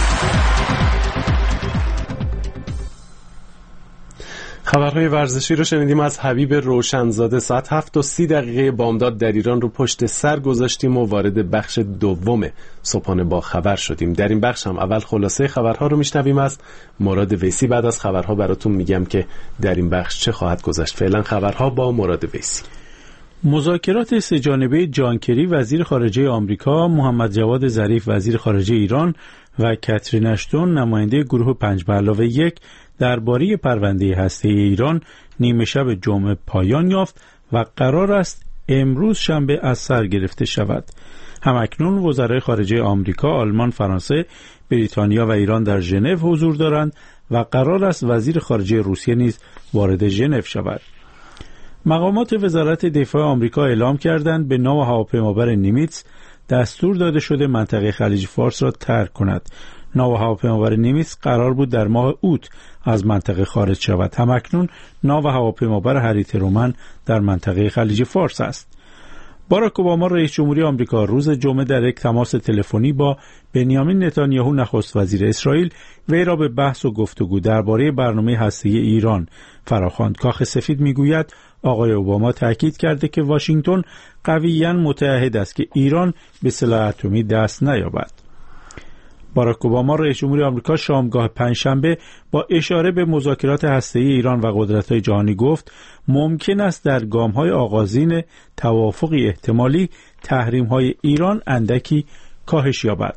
خبرهای ورزشی رو شنیدیم از حبیب روشنزاده. ساعت 7:30 بامداد در ایران رو پشت سر گذاشتیم و وارد بخش دوم صبحانه با خبر شدیم. در این بخش هم اول خلاصه خبرها رو میشنویم از مراد ویسی. بعد از خبرها براتون میگم که در این بخش چه خواهد گذشت. فعلا خبرها با مراد ویسی. مذاکرات سه‌جانبه جان کری وزیر خارجه آمریکا، محمد جواد ظریف وزیر خارجه ایران و کاترین اشتون نماینده گروه 5+1 درباره پرونده هسته‌ای ایران نیمه شب جمعه پایان یافت و قرار است امروز شنبه از سر گرفته شود. همکنون وزرای خارجه آمریکا، آلمان، فرانسه، بریتانیا و ایران در ژنو حضور دارند و قرار است وزیر خارجه روسیه نیز وارد ژنو شود. مقامات وزارت دفاع آمریکا اعلام کردند به ناو هواپیمابر نیمیتس دستور داده شده منطقه خلیج فارس را ترک کند. ناو هواپیمابر نیمیتس قرار بود در ماه اوت از منطقه خارج شود. همکنون ناو هواپیمابر هری ترومن در منطقه خلیج فارس است. باراک اوباما رئیس جمهوری آمریکا روز جمعه در یک تماس تلفنی با بنیامین نتانیاهو نخست وزیر اسرائیل وی را به بحث و گفتگو درباره برنامه هسته‌ای ایران فراخواند. کاخ سفید میگوید آقای اوباما تاکید کرده که واشنگتن قویاً متعهد است که ایران به سلاح اتمی دست نیابد. باراک اوباما رئیس جمهوری آمریکا شامگاه پنجشنبه با اشاره به مذاکرات هسته‌ای ایران و قدرت‌های جهانی گفت ممکن است در گام‌های آغازین توافقی احتمالی تحریم‌های ایران اندکی کاهش یابد.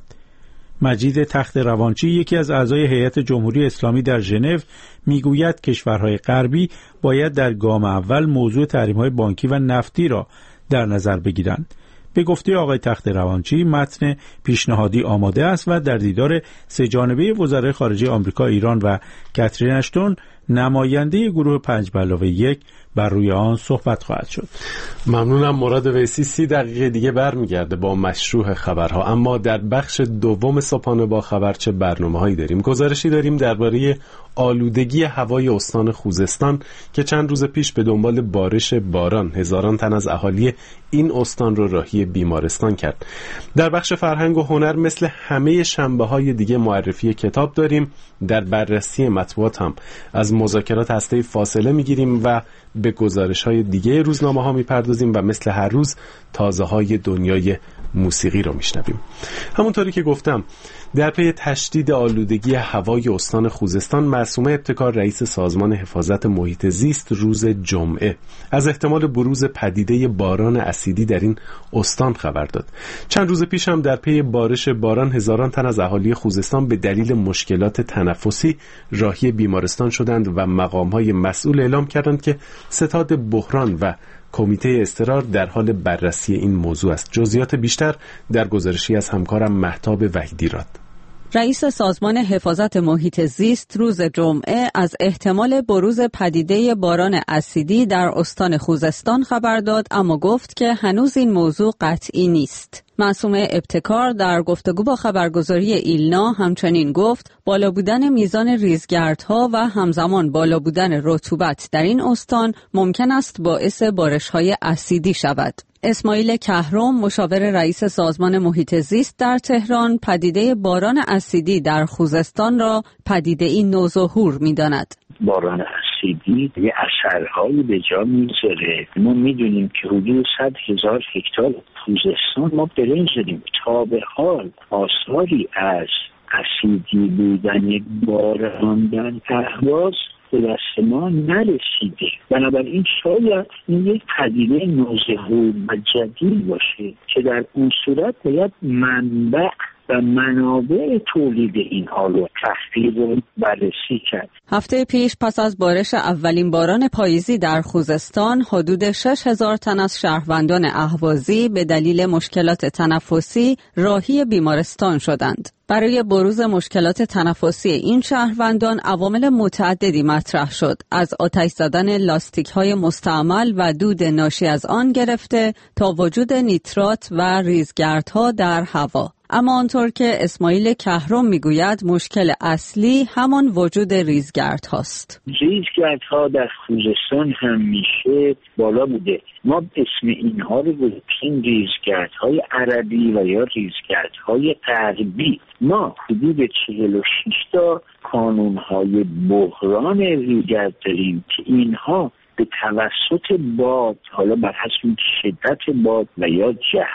مجید تخت روانچی یکی از اعضای هیئت جمهوری اسلامی در ژنو میگوید کشورهای غربی باید در گام اول موضوع تحریم‌های بانکی و نفتی را در نظر بگیرند. به گفته آقای تخت روانچی متن پیشنهادی آماده است و در دیدار سه‌جانبه وزرای خارجه آمریکا، ایران و کاترین اشتون نماینده گروه 5+1 بر روی آن صحبت خواهد شد. ممنونم مراد ویسی. 30 دقیقه دیگه برمیگرده با مشروع خبرها. اما در بخش دوم صبحانه با خبر چه برنامه‌هایی داریم؟ گزارشی داریم درباره آلودگی هوای استان خوزستان که چند روز پیش به دنبال بارش باران هزاران تن از اهالی این استان رو راهی بیمارستان کرد. در بخش فرهنگ و هنر مثل همه شنبه‌های دیگه معرفی کتاب داریم. در بررسی مطبوعات هم از مذاکرات هسته‌ای فاصله میگیریم و به گزارش‌های دیگه روزنامه‌ها میپردازیم و مثل هر روز تازه‌های دنیای موسیقی رو میشنویم. همونطوری که گفتم در پی تشدید آلودگی هوای استان خوزستان، معصومه ابتکار رئیس سازمان حفاظت محیط زیست روز جمعه از احتمال بروز پدیده باران اسیدی در این استان خبر داد. چند روز پیش هم در پی بارش باران هزاران تن از اهالی خوزستان به دلیل مشکلات تنفسی راهی بیمارستان شدند و مقام‌های مسئول اعلام کردند که ستاد بحران و کمیته اضطرار در حال بررسی این موضوع است. جزئیات بیشتر در گزارشی از همکارم مهتاب وحیدی‌راد. رئیس سازمان حفاظت محیط زیست روز جمعه از احتمال بروز پدیده باران اسیدی در استان خوزستان خبر داد، اما گفت که هنوز این موضوع قطعی نیست. معصومه ابتکار در گفتگو با خبرگزاری ایلنا همچنین گفت بالا بودن میزان ریزگردها و همزمان بالا بودن رطوبت در این استان ممکن است باعث بارش‌های اسیدی شود. اسماعیل کهرم مشاور رئیس سازمان محیط زیست در تهران پدیده باران اسیدی در خوزستان را پدیده‌ای نوظهور می‌داند. باران اسیدی یه اثرهایی به جا میذاره. ما میدونیم که حدود 100,000 هکتار خوزستان ما برنج داریم. تا به حال آثاری از اسیدی بودن باران در اهواز به دست ما نرسیده. بنابراین شاید این یک پدیده نوظهور و جدید باشه که در اون صورت باید منبع و منابع تولید اینها رو تحقیق و بررسی کرد. هفته پیش پس از بارش اولین باران پاییزی در خوزستان، حدود 6,000 تن از شهروندان اهوازی به دلیل مشکلات تنفسی راهی بیمارستان شدند. برای بروز مشکلات تنفسی این شهروندان عوامل متعددی مطرح شد، از آتش زدن لاستیک‌های مستعمل و دود ناشی از آن گرفته تا وجود نیترات و ریزگردها در هوا. اما آنطور که اسماعیل کهرم میگوید مشکل اصلی همان وجود ریزگردهاست. ریزگردها در خوزستان همیشه بالا بوده. ما اسم اینها رو گذاشتیم ریزگردهای عربی و یا ریزگردهای غربی. ما حدود 46 تا کانونهای بحران ریزگرد داریم که اینها به توسط باد، حالا بر حسب شدت باد و یا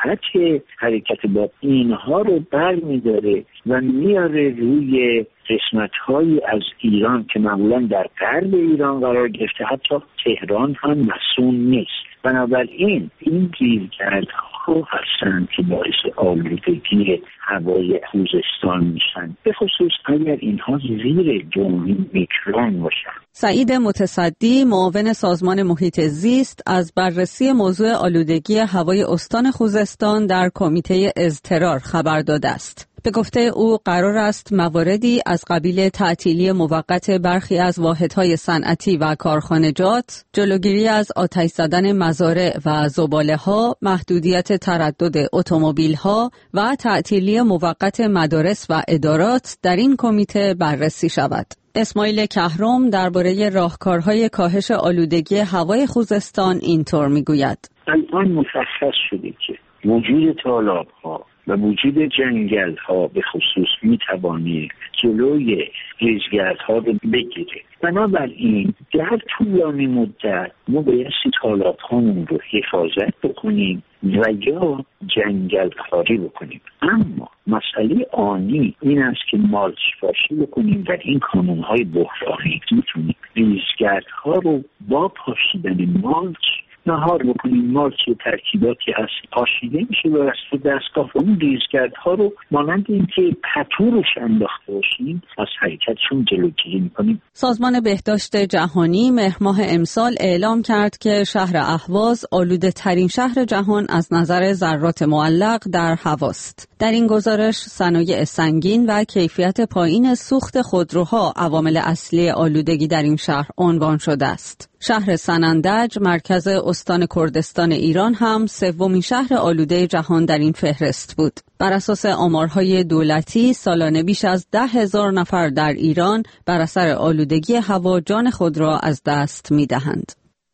جهت حرکت باد، اینها رو برمی‌داره و میاره روی قسمت‌هایی از ایران که معمولاً در غرب ایران قرار گرفته، حتی تهران هم مسئول نیست. بنابراین این ریزگردها هستند که باعث آلودگی هوای خوزستان میشن، به خصوص اگر اینها زیر 2 میکرون باشن. سعید متصدی، معاون سازمان محیط زیست، از بررسی موضوع آلودگی هوای استان خوزستان در کمیته اضطرار خبر داده است. به گفته او قرار است مواردی از قبیل تعطیلی موقت برخی از واحدهای صنعتی و کارخانجات، جلوگیری از آتش زدن مزارع و زباله‌ها، محدودیت تردد اتومبیل‌ها و تعطیلی موقت مدارس و ادارات در این کمیته بررسی شود. اسماعیل کهرم درباره راهکارهای کاهش آلودگی هوای خوزستان اینطور میگوید: الان مشخص شده که وجود تالاب‌ها و وجود جنگل‌ها به خصوص میتوانه جلوی ریزگردها رو بگیره. بنابراین در طولانی مدت ما بایستی تالاب‌هامون رو حفاظت بکنیم و یا جنگل کاری بکنیم. اما مسئله آنی این است که مالچ پاشی بکنیم. در این کانون‌های بحرانی میتونیم ریزگردها رو با پاشیدن مالچ نهار بکنیم. مالچ ترکیباتی هست پاشیده میشه و از دستگاه اون ریزگردها رو مانند این که پتو روش انداخته باشیم از حرکتشون جلوگیری میکنیم. سازمان بهداشت جهانی مهر ماه امسال اعلام کرد که شهر اهواز آلوده ترین شهر جهان از نظر ذرات معلق در هواست. در این گزارش صنایع سنگین و کیفیت پایین سوخت خودروها عوامل اصلی آلودگی در این شهر عنوان شده است. شهر سنندج، مرکز استان کردستان ایران، هم سومین شهر آلوده جهان در این فهرست بود. بر اساس آمارهای دولتی سالانه بیش از 10,000 نفر در ایران بر اثر آلودگی هوا جان خود را از دست می‌دهند.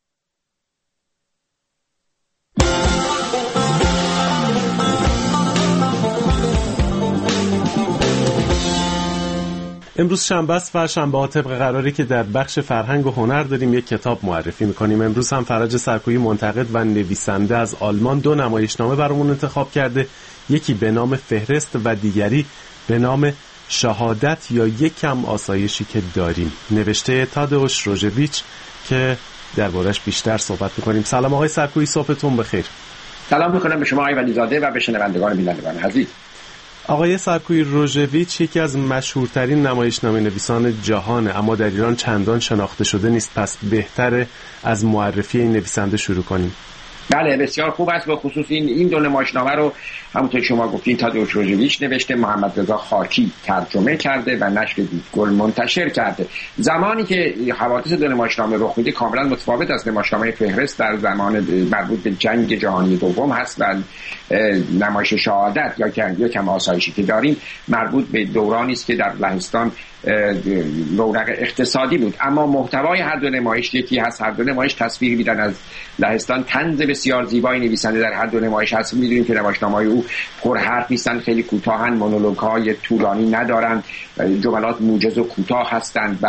امروز شنبه است و شنبه ها طبق قراری که در بخش فرهنگ و هنر داریم یک کتاب معرفی میکنیم. امروز هم فرج سرکویی، منتقد و نویسنده از آلمان، 2 نمایشنامه برامون انتخاب کرده. یکی به نام فهرست و دیگری به نام شهادت یا یک کم آسایشی که داریم، نوشته تادئوش روژویچ، که دربارش بیشتر صحبت میکنیم. سلام آقای سرکویی، صبحتون بخیر. سلام میکنم به شما آقای ولیزاده و به شنوندگان بینندگان عزیز. آقای سرکویی، روژویچ یکی از مشهورترین نمایشنامه نویسان جهانه، اما در ایران چندان شناخته شده نیست. پس بهتره از معرفی این نویسنده شروع کنیم. بله، بسیار خوب است. به خصوص این 2 نمایشنامه رو همونطور شما گفتین تادئوش روژویچ نوشته، محمد رضا خاکی ترجمه کرده و نشر دیدگل منتشر کرده. زمانی که حوادث 2 نمایشنامه رخ میده کاملا متفاوت از نمایشنامه فهرست در زمان مربوط به جنگ جهانی دوم هست و نمایش شهادت یا کم آسایشی که داریم مربوط به دورانی است که در لهستان رونق اقتصادی بود. اما محتوای هر 2 نمایش یکی هست. هر 2 نمایش تصویری میدن از لهستان. طنز بسیار زیبای نویسنده در هر 2 نمایش هست. میدونیم که نمایشنامه‌های او پر حرف نیستن، خیلی کوتاهن، مونولوگ‌های طولانی ندارند، جملات موجز و کوتاه هستند و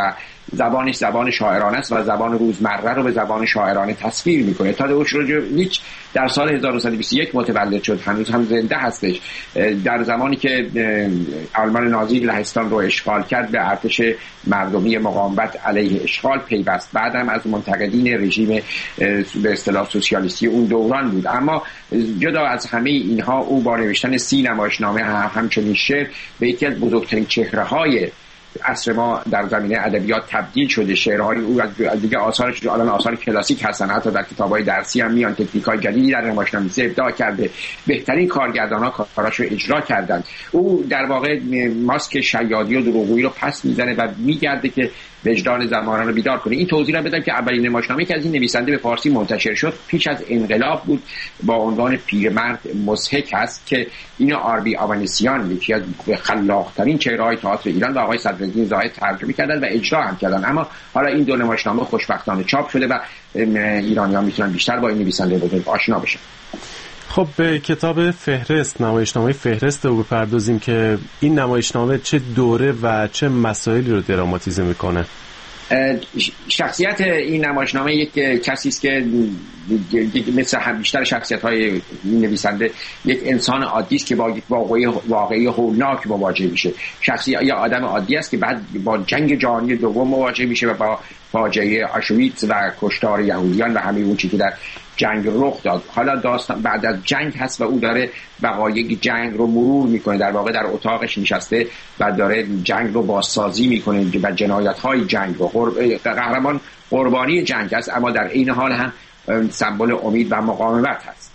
زبانش زبان شاعرانه است و زبان روزمره رو به زبان شاعرانه تصویر میکنه. تادئوش روزوویچ در سال 1921 متولد شد، هنوز هم زنده هستش. در زمانی که آلمان نازی لهستان رو اشغال کرد به ارتش مردمی مقاومت علیه اشغال پیوست. بعدم از منتقدین رژیم به اصطلاح سوسیالیستی اون دوران بود. اما جدا از همه اینها او با نوشتن 30 نمایشنامه همچنین شعر به یکی از بزرگترین چهره‌های عصر ما در زمینه ادبیات تبدیل شده. شعرهای او از دیگه آثارش الان آثار کلاسیک هستن، حتی در کتاب‌های درسی هم میان. تکنیک‌های جدیدی در نمایشنامه‌نویسی ابداع کرده، بهترین کارگردان‌ها کاراشو اجرا کردن. او در واقع ماسک شیادی و دروغگویی رو پس میزنه و میگرده که وجدان زمانان رو بیدار کنه. این توضیح رو بدم که اولین نمایشنامه‌ای که از این نویسنده به فارسی منتشر شد پیش از انقلاب بود، با عنوان پیرمرد مضحک است که اینو آربی آوانسیان، یکی از خلاق‌ترین چهره‌های تئاتر ایران، و آقای صدرالدین زاهد ترجمه کردن و اجرا هم کردن. اما حالا این دو نمایشنامه خوشبختانه چاپ شده و ایرانی‌ها میتونن بیشتر با این نویسنده بزرگ آشنا بشن. خب به کتاب فهرست، نمایشنامه فهرست رو بپردازیم که این نمایشنامه چه دوره و چه مسائلی رو دراماتیزه میکنه. شخصیت این نمایشنامه یک کسی است که مثل هم بیشتر شخصیت‌های نویسنده یک انسان عادی است که با یک واقعی هولناک مواجه میشه. یا آدم عادی است که بعد با جنگ جهانی دوم مواجه میشه و با فاجعه آشویتز و کشتار یهودیان و همه اون چیزی که در جنگ رخ داد. حالا داستان بعد از جنگ هست و او داره وقایع جنگ رو مرور میکنه. در واقع در اتاقش نشسته و داره جنگ رو بازسازی میکنه و جنایت‌های جنگ رو. قهرمان قربانی جنگ است، اما در این حال هم سمبل امید و مقاومت هست.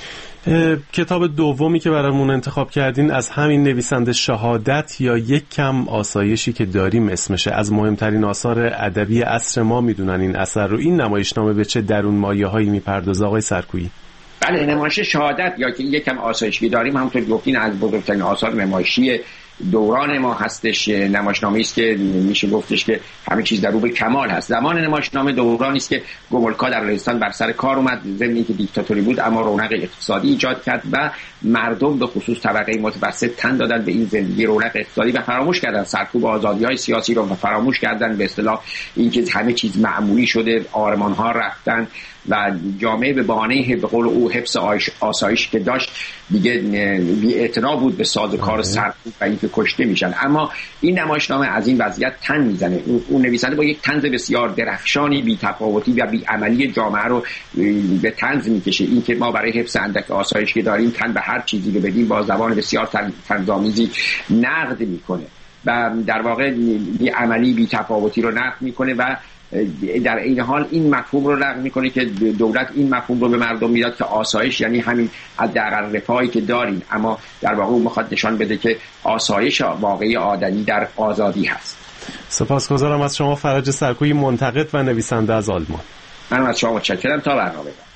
کتاب دومی که برامون انتخاب کردین از همین نویسنده شهادت یا یک کم آسایشی که داریم اسمشه، از مهمترین آثار ادبی عصر ما میدونن این اثر رو. این نمایشنامه به چه درون مایه‌هایی میپردازه آقای سرکویی؟ بله، نمایش شهادت یا که یک کم آسایشی داریم همونطور گفتین از بزرگترین آثار نمایشی دوران ما هستش. نمایشنامه‌ای است که میشه گفتش که همه چیز در رو به کمال هست. زمان نمایشنامه دورانی است که گومولکا در لهستان بر سر کار اومد، ضمن اینکه دیکتاتوری بود اما رونق اقتصادی ایجاد کرد و مردم به خصوص طبقه متوسط تن دادن به این زندگی رونق اقتصادی و فراموش کردن سرکوب آزادی‌های سیاسی رو و فراموش کردن به اصطلاح اینکه همه چیز معمولی شده. آرمان‌ها رفتن و جامعه به بهانه به قول او حفظ آسایش که داشت دیگه بی‌اعتنا بود به سازوکار سرکوب و اینکه کشته میشن. اما این نمایشنامه از این وضعیت تن میزنه. اون نویسنده با یک طنز بسیار درخشانی بی‌تفاوتی و بی‌عملی جامعه رو به طنز میکشه. این که ما برای حفظ اندک آسایش که داریم تن به هر چیزی رو بدیم با زبان بسیار طنزآمیزی نقد میکنه و در واقع بی‌عملی بی‌تفاوتی رو نقد میکنه و در این حال این مفهوم رو نقد میکنه که دولت این مفهوم رو به مردم میداد که آسایش یعنی همین حداقل رفاهی که داریم، اما در واقع اون میخواد نشان بده که آسایش واقعی آدمی در آزادی هست. سپاسگزارم از شما فرج سرکویی، منتقد و نویسنده از آلمان. من از شما متشکرم. تا برنامه بعد.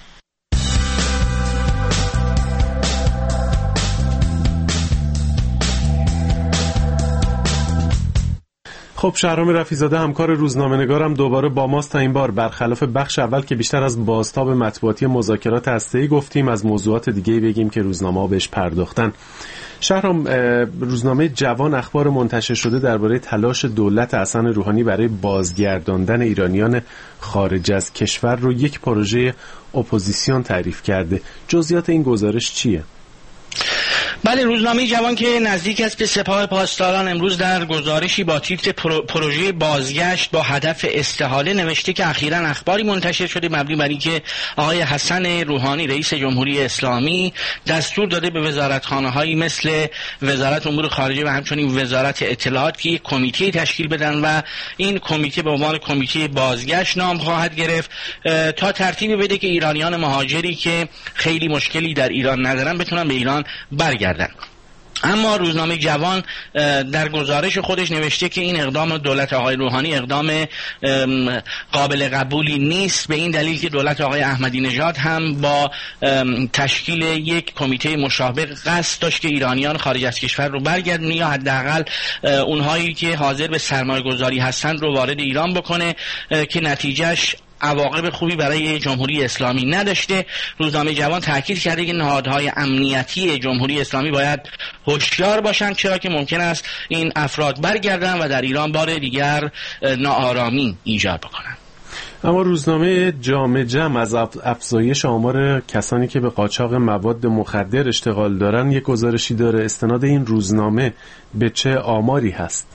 خب شهرام رفیع‌زاده همکار روزنامه‌نگارم دوباره با ماست. تا این بار برخلاف بخش اول که بیشتر از بازتاب مطبوعاتی مذاکرات هسته‌ای گفتیم، از موضوعات دیگه بگیم که روزنامه‌ها بهش پرداختن. شهرام، روزنامه جوان اخبار منتشر شده درباره تلاش دولت حسن روحانی برای بازگرداندن ایرانیان خارج از کشور رو یک پروژه اپوزیسیون تعریف کرده. جزئیات این گزارش چیه؟ بله، روزنامه جوان که نزدیک است به سپاه پاسداران امروز در گزارشی با تیتر پروژه بازگشت با هدف استحاله نوشته که اخیراً اخباری منتشر شده مبنی بر اینکه آقای حسن روحانی رئیس جمهوری اسلامی دستور داده به وزارتخانه‌هایی مثل وزارت امور خارجه و همچنین وزارت اطلاعات که یک کمیته تشکیل بدن و این کمیته به عنوان کمیته بازگشت نام خواهد گرفت تا ترتیب بده که ایرانیان مهاجری که خیلی مشکلی در ایران ندارن بتونن به ایران برگردن. اما روزنامه جوان در گزارش خودش نوشته که این اقدام دولت آقای روحانی اقدام قابل قبولی نیست، به این دلیل که دولت آقای احمدی نژاد هم با تشکیل یک کمیته مشابه قصد داشت که ایرانیان خارج از کشور رو برگردونه یا حداقل اونهایی که حاضر به سرمایه‌گذاری هستند رو وارد ایران بکنه که نتیجهش عواقب خوبی برای جمهوری اسلامی نداشته. روزنامه جوان تاکید کرده که نهادهای امنیتی جمهوری اسلامی باید هوشیار باشند، چرا که ممکن است این افراد برگردن و در ایران بار دیگر ناآرامی ایجاد بکنند. اما روزنامه جامعه جمع از افزایش آمار کسانی که به قاچاق مواد مخدر اشتغال دارن یک گزارشی داره. استناد این روزنامه به چه آماری هست؟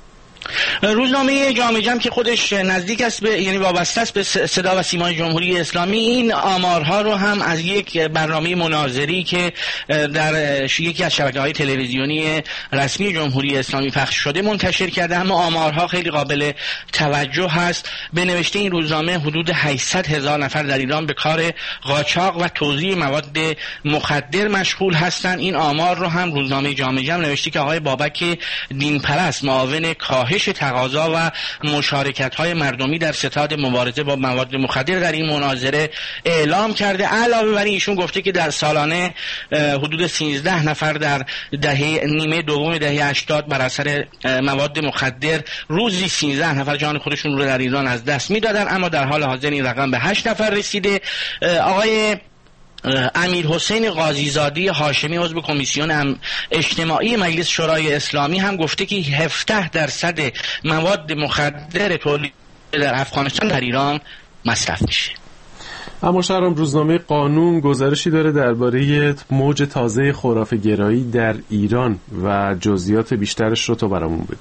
روزنامه جامعه جمع که خودش نزدیک است به، یعنی وابسته است به صدا و سیمای جمهوری اسلامی، این آمارها رو هم از یک برنامه مناظری که در یکی از شبکه‌های تلویزیونی رسمی جمهوری اسلامی پخش شده منتشر کرده. اما آمارها خیلی قابل توجه هست. به نوشته این روزنامه حدود 800,000 نفر در ایران به کار قاچاق و توزیع مواد مخدر مشغول هستند. این آمار رو هم روزنامه جامعه جمع نوشته که آقای بابک دینپرست، معاون کاهش تقاضا و مشارکت‌های مردمی در ستاد مبارزه با مواد مخدر، در این مناظره اعلام کرده. علاوه بر این ایشون گفته که در سالانه حدود 13 نفر در نیمه دوم دهه 80 بر اثر مواد مخدر روزی 13 نفر جان خودشون رو در ایران از دست میدادن، اما در حال حاضر این رقم به 8 نفر رسیده. آقای امیر حسین قاضیزاده هاشمی عضو کمیسیون اجتماعی مجلس شورای اسلامی هم گفته که 17% مواد مخدر تولید در افغانستان در ایران مصرف میشه. اما شهرام، روزنامه قانون گزارشی داره درباره موج تازه خرافه‌گرایی در ایران و جزئیات بیشترش رو تو برامون بگو.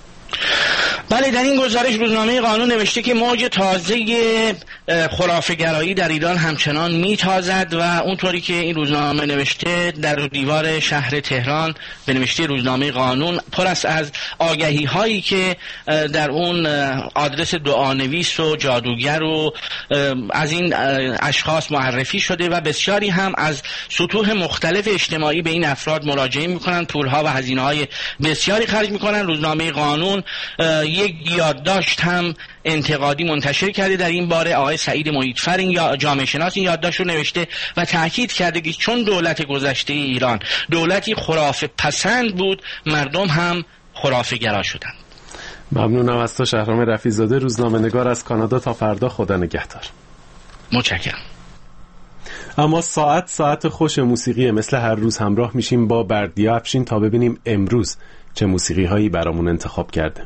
بله، در این گزارش روزنامه قانون نوشته که موج تازه خرافه‌گرایی در ایران همچنان میتازد و اونطوری که این روزنامه نوشته در دیوار شهر تهران به نوشته روزنامه قانون پر است از آگهی هایی که در اون آدرس دعانویس و جادوگر و از این اشخاص معرفی شده و بسیاری هم از سطوح مختلف اجتماعی به این افراد مراجعه میکنن، پولها و هزینه های بسیاری خرج میکنن. روزنامه قانون یک یادداشت هم انتقادی منتشر کرده در این باره. آقای سعید محیطفر، این جامعه شناس، این یادداشت رو نوشته و تاکید کرده که چون دولت گذشته ایران دولتی خرافه پسند بود، مردم هم خرافه گرا شدند. ممنونم از تو شهرام رفیع‌زاده، روزنامه نگار از کانادا. تا فردا، خدا نگهدار. متشکرم. اما ساعت خوش موسیقی، مثل هر روز همراه میشیم با بردیا افشین تا ببینیم امروز چه موسیقی هایی برامون انتخاب کرده.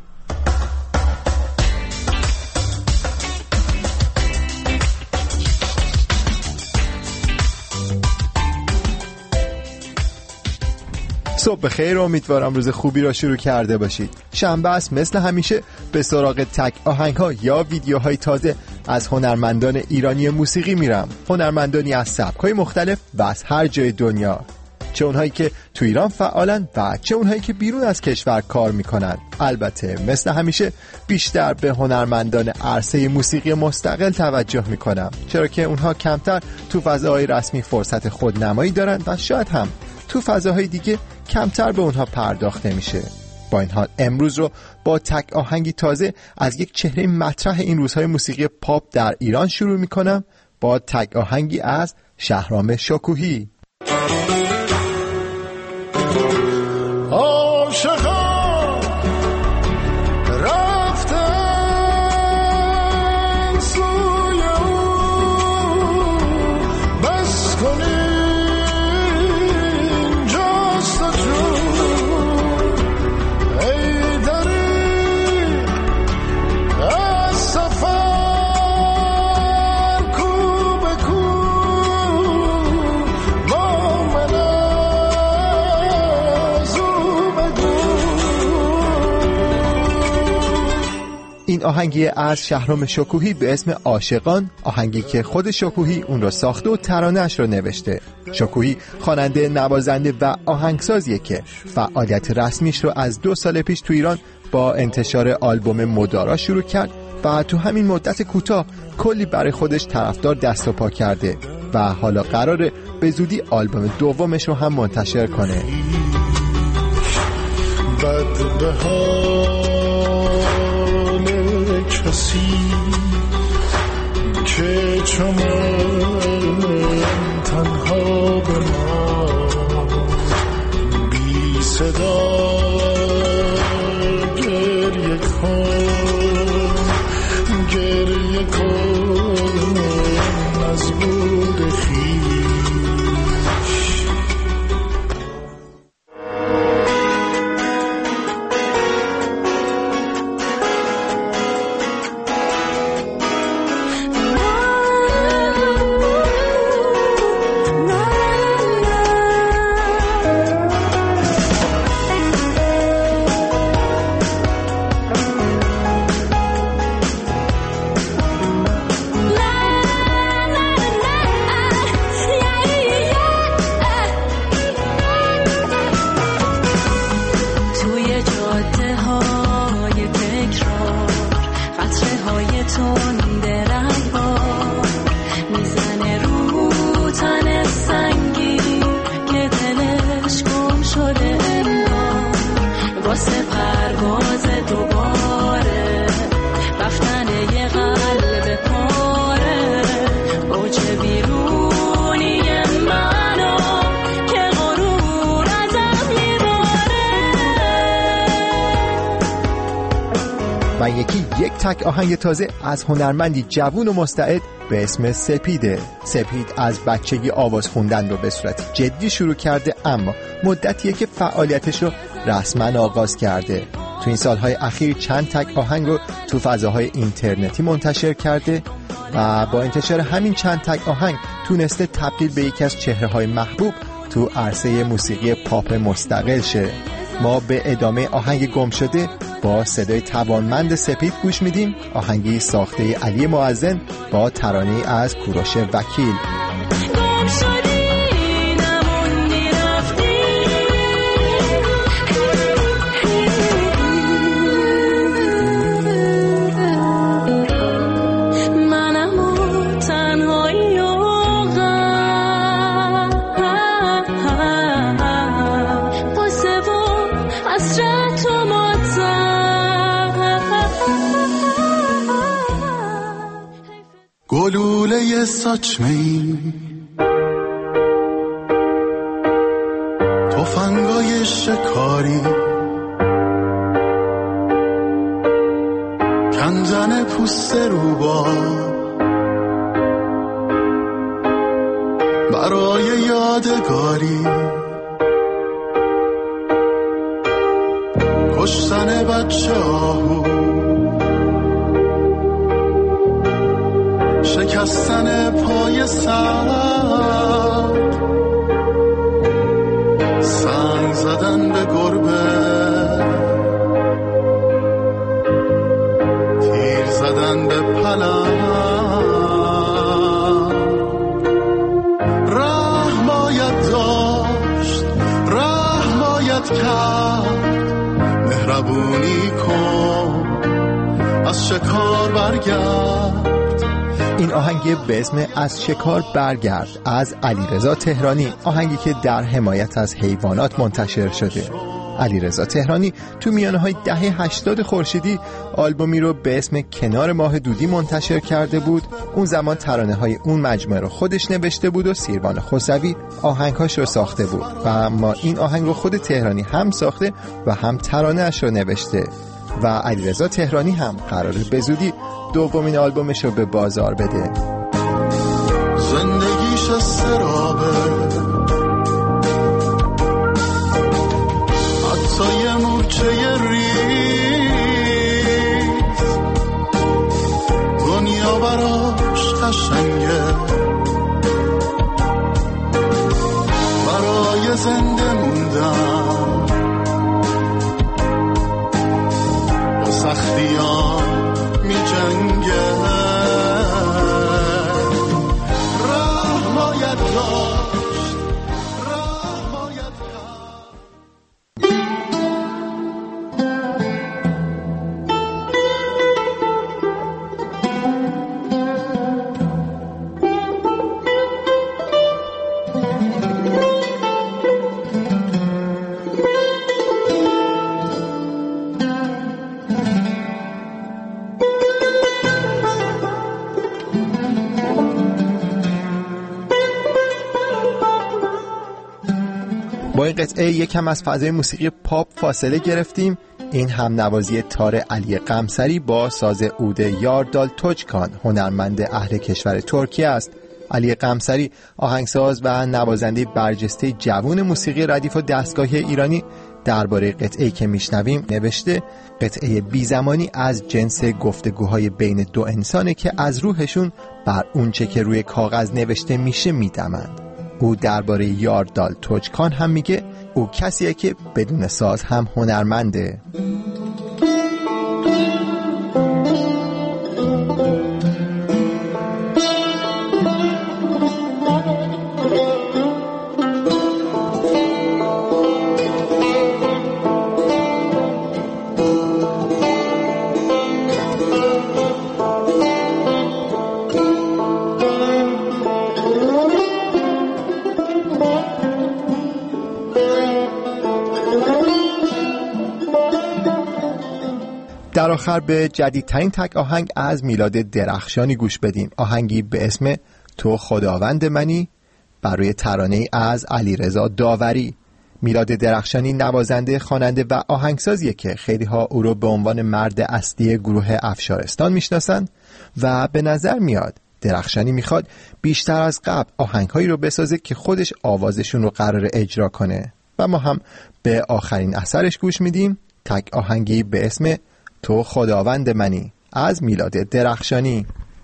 صبح بخیر، امیدوارم روز خوبی را شروع کرده باشید. شنبه است، مثل همیشه به سراغ تک آهنگ‌ها یا ویدیوهای تازه از هنرمندان ایرانی موسیقی میرم. هنرمندانی از سبک‌های مختلف و از هر جای دنیا، چه اونهایی که تو ایران فعالن و چه اونهایی که بیرون از کشور کار میکنن. البته مثل همیشه بیشتر به هنرمندان عرصه موسیقی مستقل توجه میکنم، چرا که اونها کمتر تو فضاهای رسمی فرصت خودنمایی دارن و شاید هم تو فضاهای دیگه کمتر به اونها پرداخته میشه. با این حال امروز رو با تک آهنگی تازه از یک چهره مطرح این روزهای موسیقی پاپ در ایران شروع میکنم، با تک آهنگی از شهرام شکوهی. این آهنگی از شهرام شکوهی به اسم عاشقان، آهنگی که خود شکوهی اون رو ساخته و ترانه‌اش رو نوشته. شکوهی خواننده، نوازنده و آهنگسازیه که فعالیت رسمیش رو از 2 سال پیش تو ایران با انتشار آلبوم مدارا شروع کرد و تو همین مدت کوتاه کلی برای خودش طرفدار دست و پا کرده و حالا قراره به زودی آلبوم دومش رو هم منتشر کنه. کسی که چون تنها به ما بی صدا گریه کن آغاز دوباره رفتن یه قلب پاره اوج بیرونی منو که غرور ازم میباره. و یکی یک تک آهنگ تازه از هنرمندی جوون و مستعد به اسم سپیده. سپید از بچگی آواز خوندن رو به صورت جدی شروع کرده، اما مدتیه که فعالیتش رو رسما آغاز کرده. تو این سالهای اخیر چند تک آهنگ رو تو فضاهای اینترنتی منتشر کرده و با انتشار همین چند تک آهنگ تونسته تبدیل به یکی از چهره‌های محبوب تو عرصه موسیقی پاپ مستقل شه. ما به ادامه آهنگ گم شده با صدای توانمند سپید گوش میدیم، آهنگی ساخته علی معزن با ترانه‌ای از کوروش وکیل. گلوله ساچمه‌ای تفنگای شکاری کندن پوست روبا برای یادگاری کشتن بچه آهو شکستن پای سر سنگ زدن به گربه تیر زدن به پلنگ رحم باید داشت رحم باید کرد مهربونی کن از شکار برگرد. این آهنگ به اسم از شکار برگرد از علیرضا تهرانی، آهنگی که در حمایت از حیوانات منتشر شده. علیرضا تهرانی تو میانه‌های دهه 80 خورشیدی آلبومی رو به اسم کنار ماه دودی منتشر کرده بود. اون زمان ترانه‌های اون مجموعه رو خودش نوشته بود و سیروان خسروی آهنگ‌هاش رو ساخته بود و اما این آهنگ رو خود تهرانی هم ساخته و هم ترانه‌اش رو نوشته و علیرضا تهرانی هم قراره به زودی دومین آلبومش رو به بازار بده. زندگیش استرابه حتی یه مورچه ریز دنیا براش قشنگه برای زنده موندن با سختیان می جنگه راه باید داشت راه باید با این قطعه یکم از فضای موسیقی پاپ فاصله گرفتیم. این هم نوازی تار علی قمصری با ساز عود یاردال توچکان، هنرمند اهل کشور ترکیه است. علی قمصری آهنگساز و نوازنده برجسته جوان موسیقی ردیف و دستگاهی ایرانی درباره قطعه‌ای که میشنویم نوشته قطعه بی‌زمانی از جنس گفتگوهای بین دو انسانه که از روحشون بر اونچه که روی کاغذ نوشته میشه میدمند. او درباره یاردال توچکان هم میگه او کسیه که بدون ساز هم هنرمنده. در آخر به جدیدترین تک آهنگ از میلاد درخشانی گوش بدیم، آهنگی به اسم تو خداوند منی برای ترانه‌ای از علیرضا داوری. میلاد درخشانی نوازنده، خواننده و آهنگسازیه که خیلی ها او رو به عنوان مرد اصلی گروه افشارستان میشناسن و به نظر میاد درخشانی میخواد بیشتر از قبل آهنگهایی رو بسازه که خودش آوازشون رو قرار اجرا کنه و ما هم به آخرین اثرش گوش میدیم، تک آهنگی به اسم تو خداوند منی از میلاد درخشانی.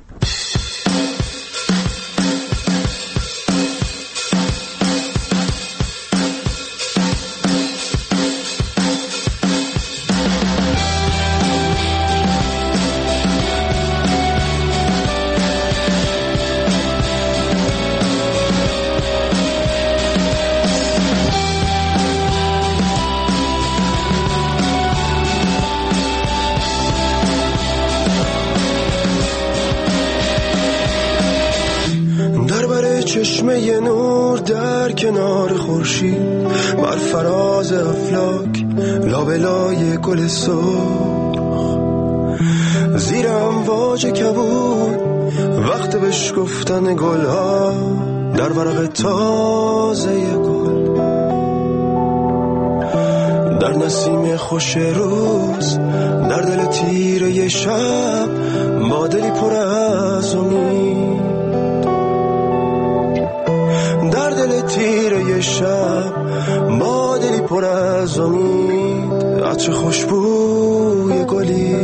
چشمه نور در کنار خورشید، بر فراز افلاک لابلای گل سرخ، زیر امواج کبود وقت بشکفتن گلها در ورق تازه گل، در نسیم خوش روز، در دل تیره شب با دلی پر از امید، در دل تیره شب با دلی پر از امید، عطر خوشبوی گلی.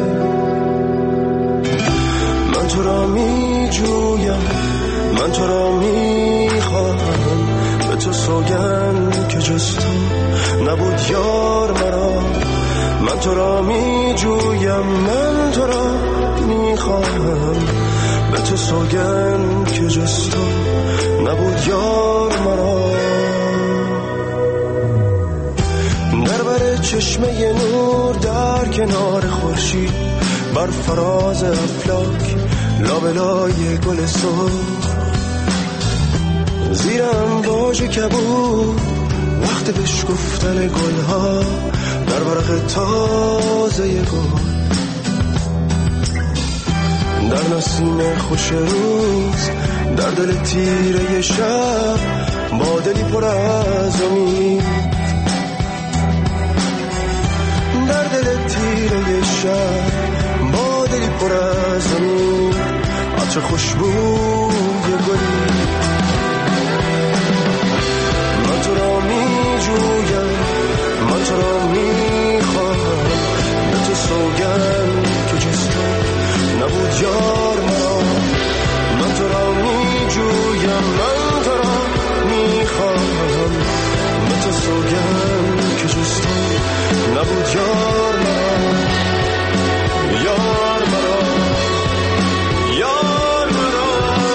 من تو را می جویم، من تو را می خواهم، به تو سوگند که جز تو نبود یار مرا. من تو را می جویم، من تو را می خواهم، به تو سوگند که جز تو نبود یار مرا. در بر چشمه نور در کنار خورشید، بر فراز افلاک لابلای گل سرخ، زیر امواج کبود وقت بشکفتن گلها در ورق تازه گل، در نسیم خوش روز، در دل تیره شب با دلی پر از امید، در دل تیره شب با دلی پر از امید، عطر خوشبوی گلی. من تو را می جویم، من تو را می خواهم، به تو سوگند که جز تو نبود یار مرا. من تو را می جویم، من تو را می خواهم، به تو سوگند که جز تو نبود یار مرا، یار مرا، یار مرا.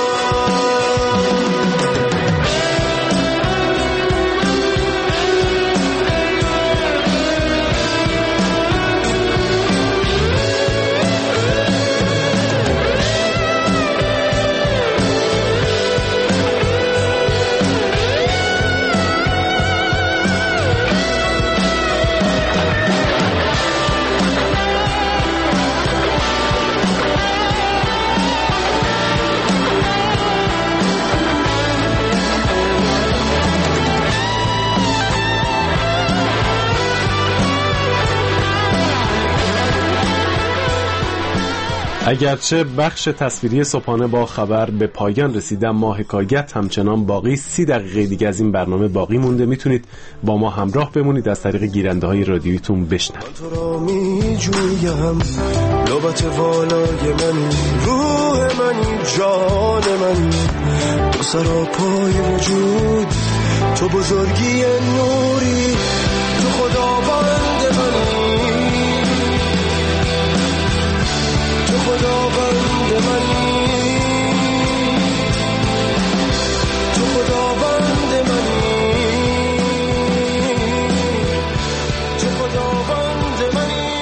اگرچه بخش تصویری صبحانه با خبر به پایان رسید، اما حکایت همچنان باقی. 30 دقیقه دیگه از این برنامه باقی مونده، میتونید با ما همراه بمونید، از طریق گیرنده های رادیویتون بشنوید. تو را می جویم، لبت والای منی، روح منی، جان منی، تو سراپای وجود، تو بزرگی نوری، تو خدا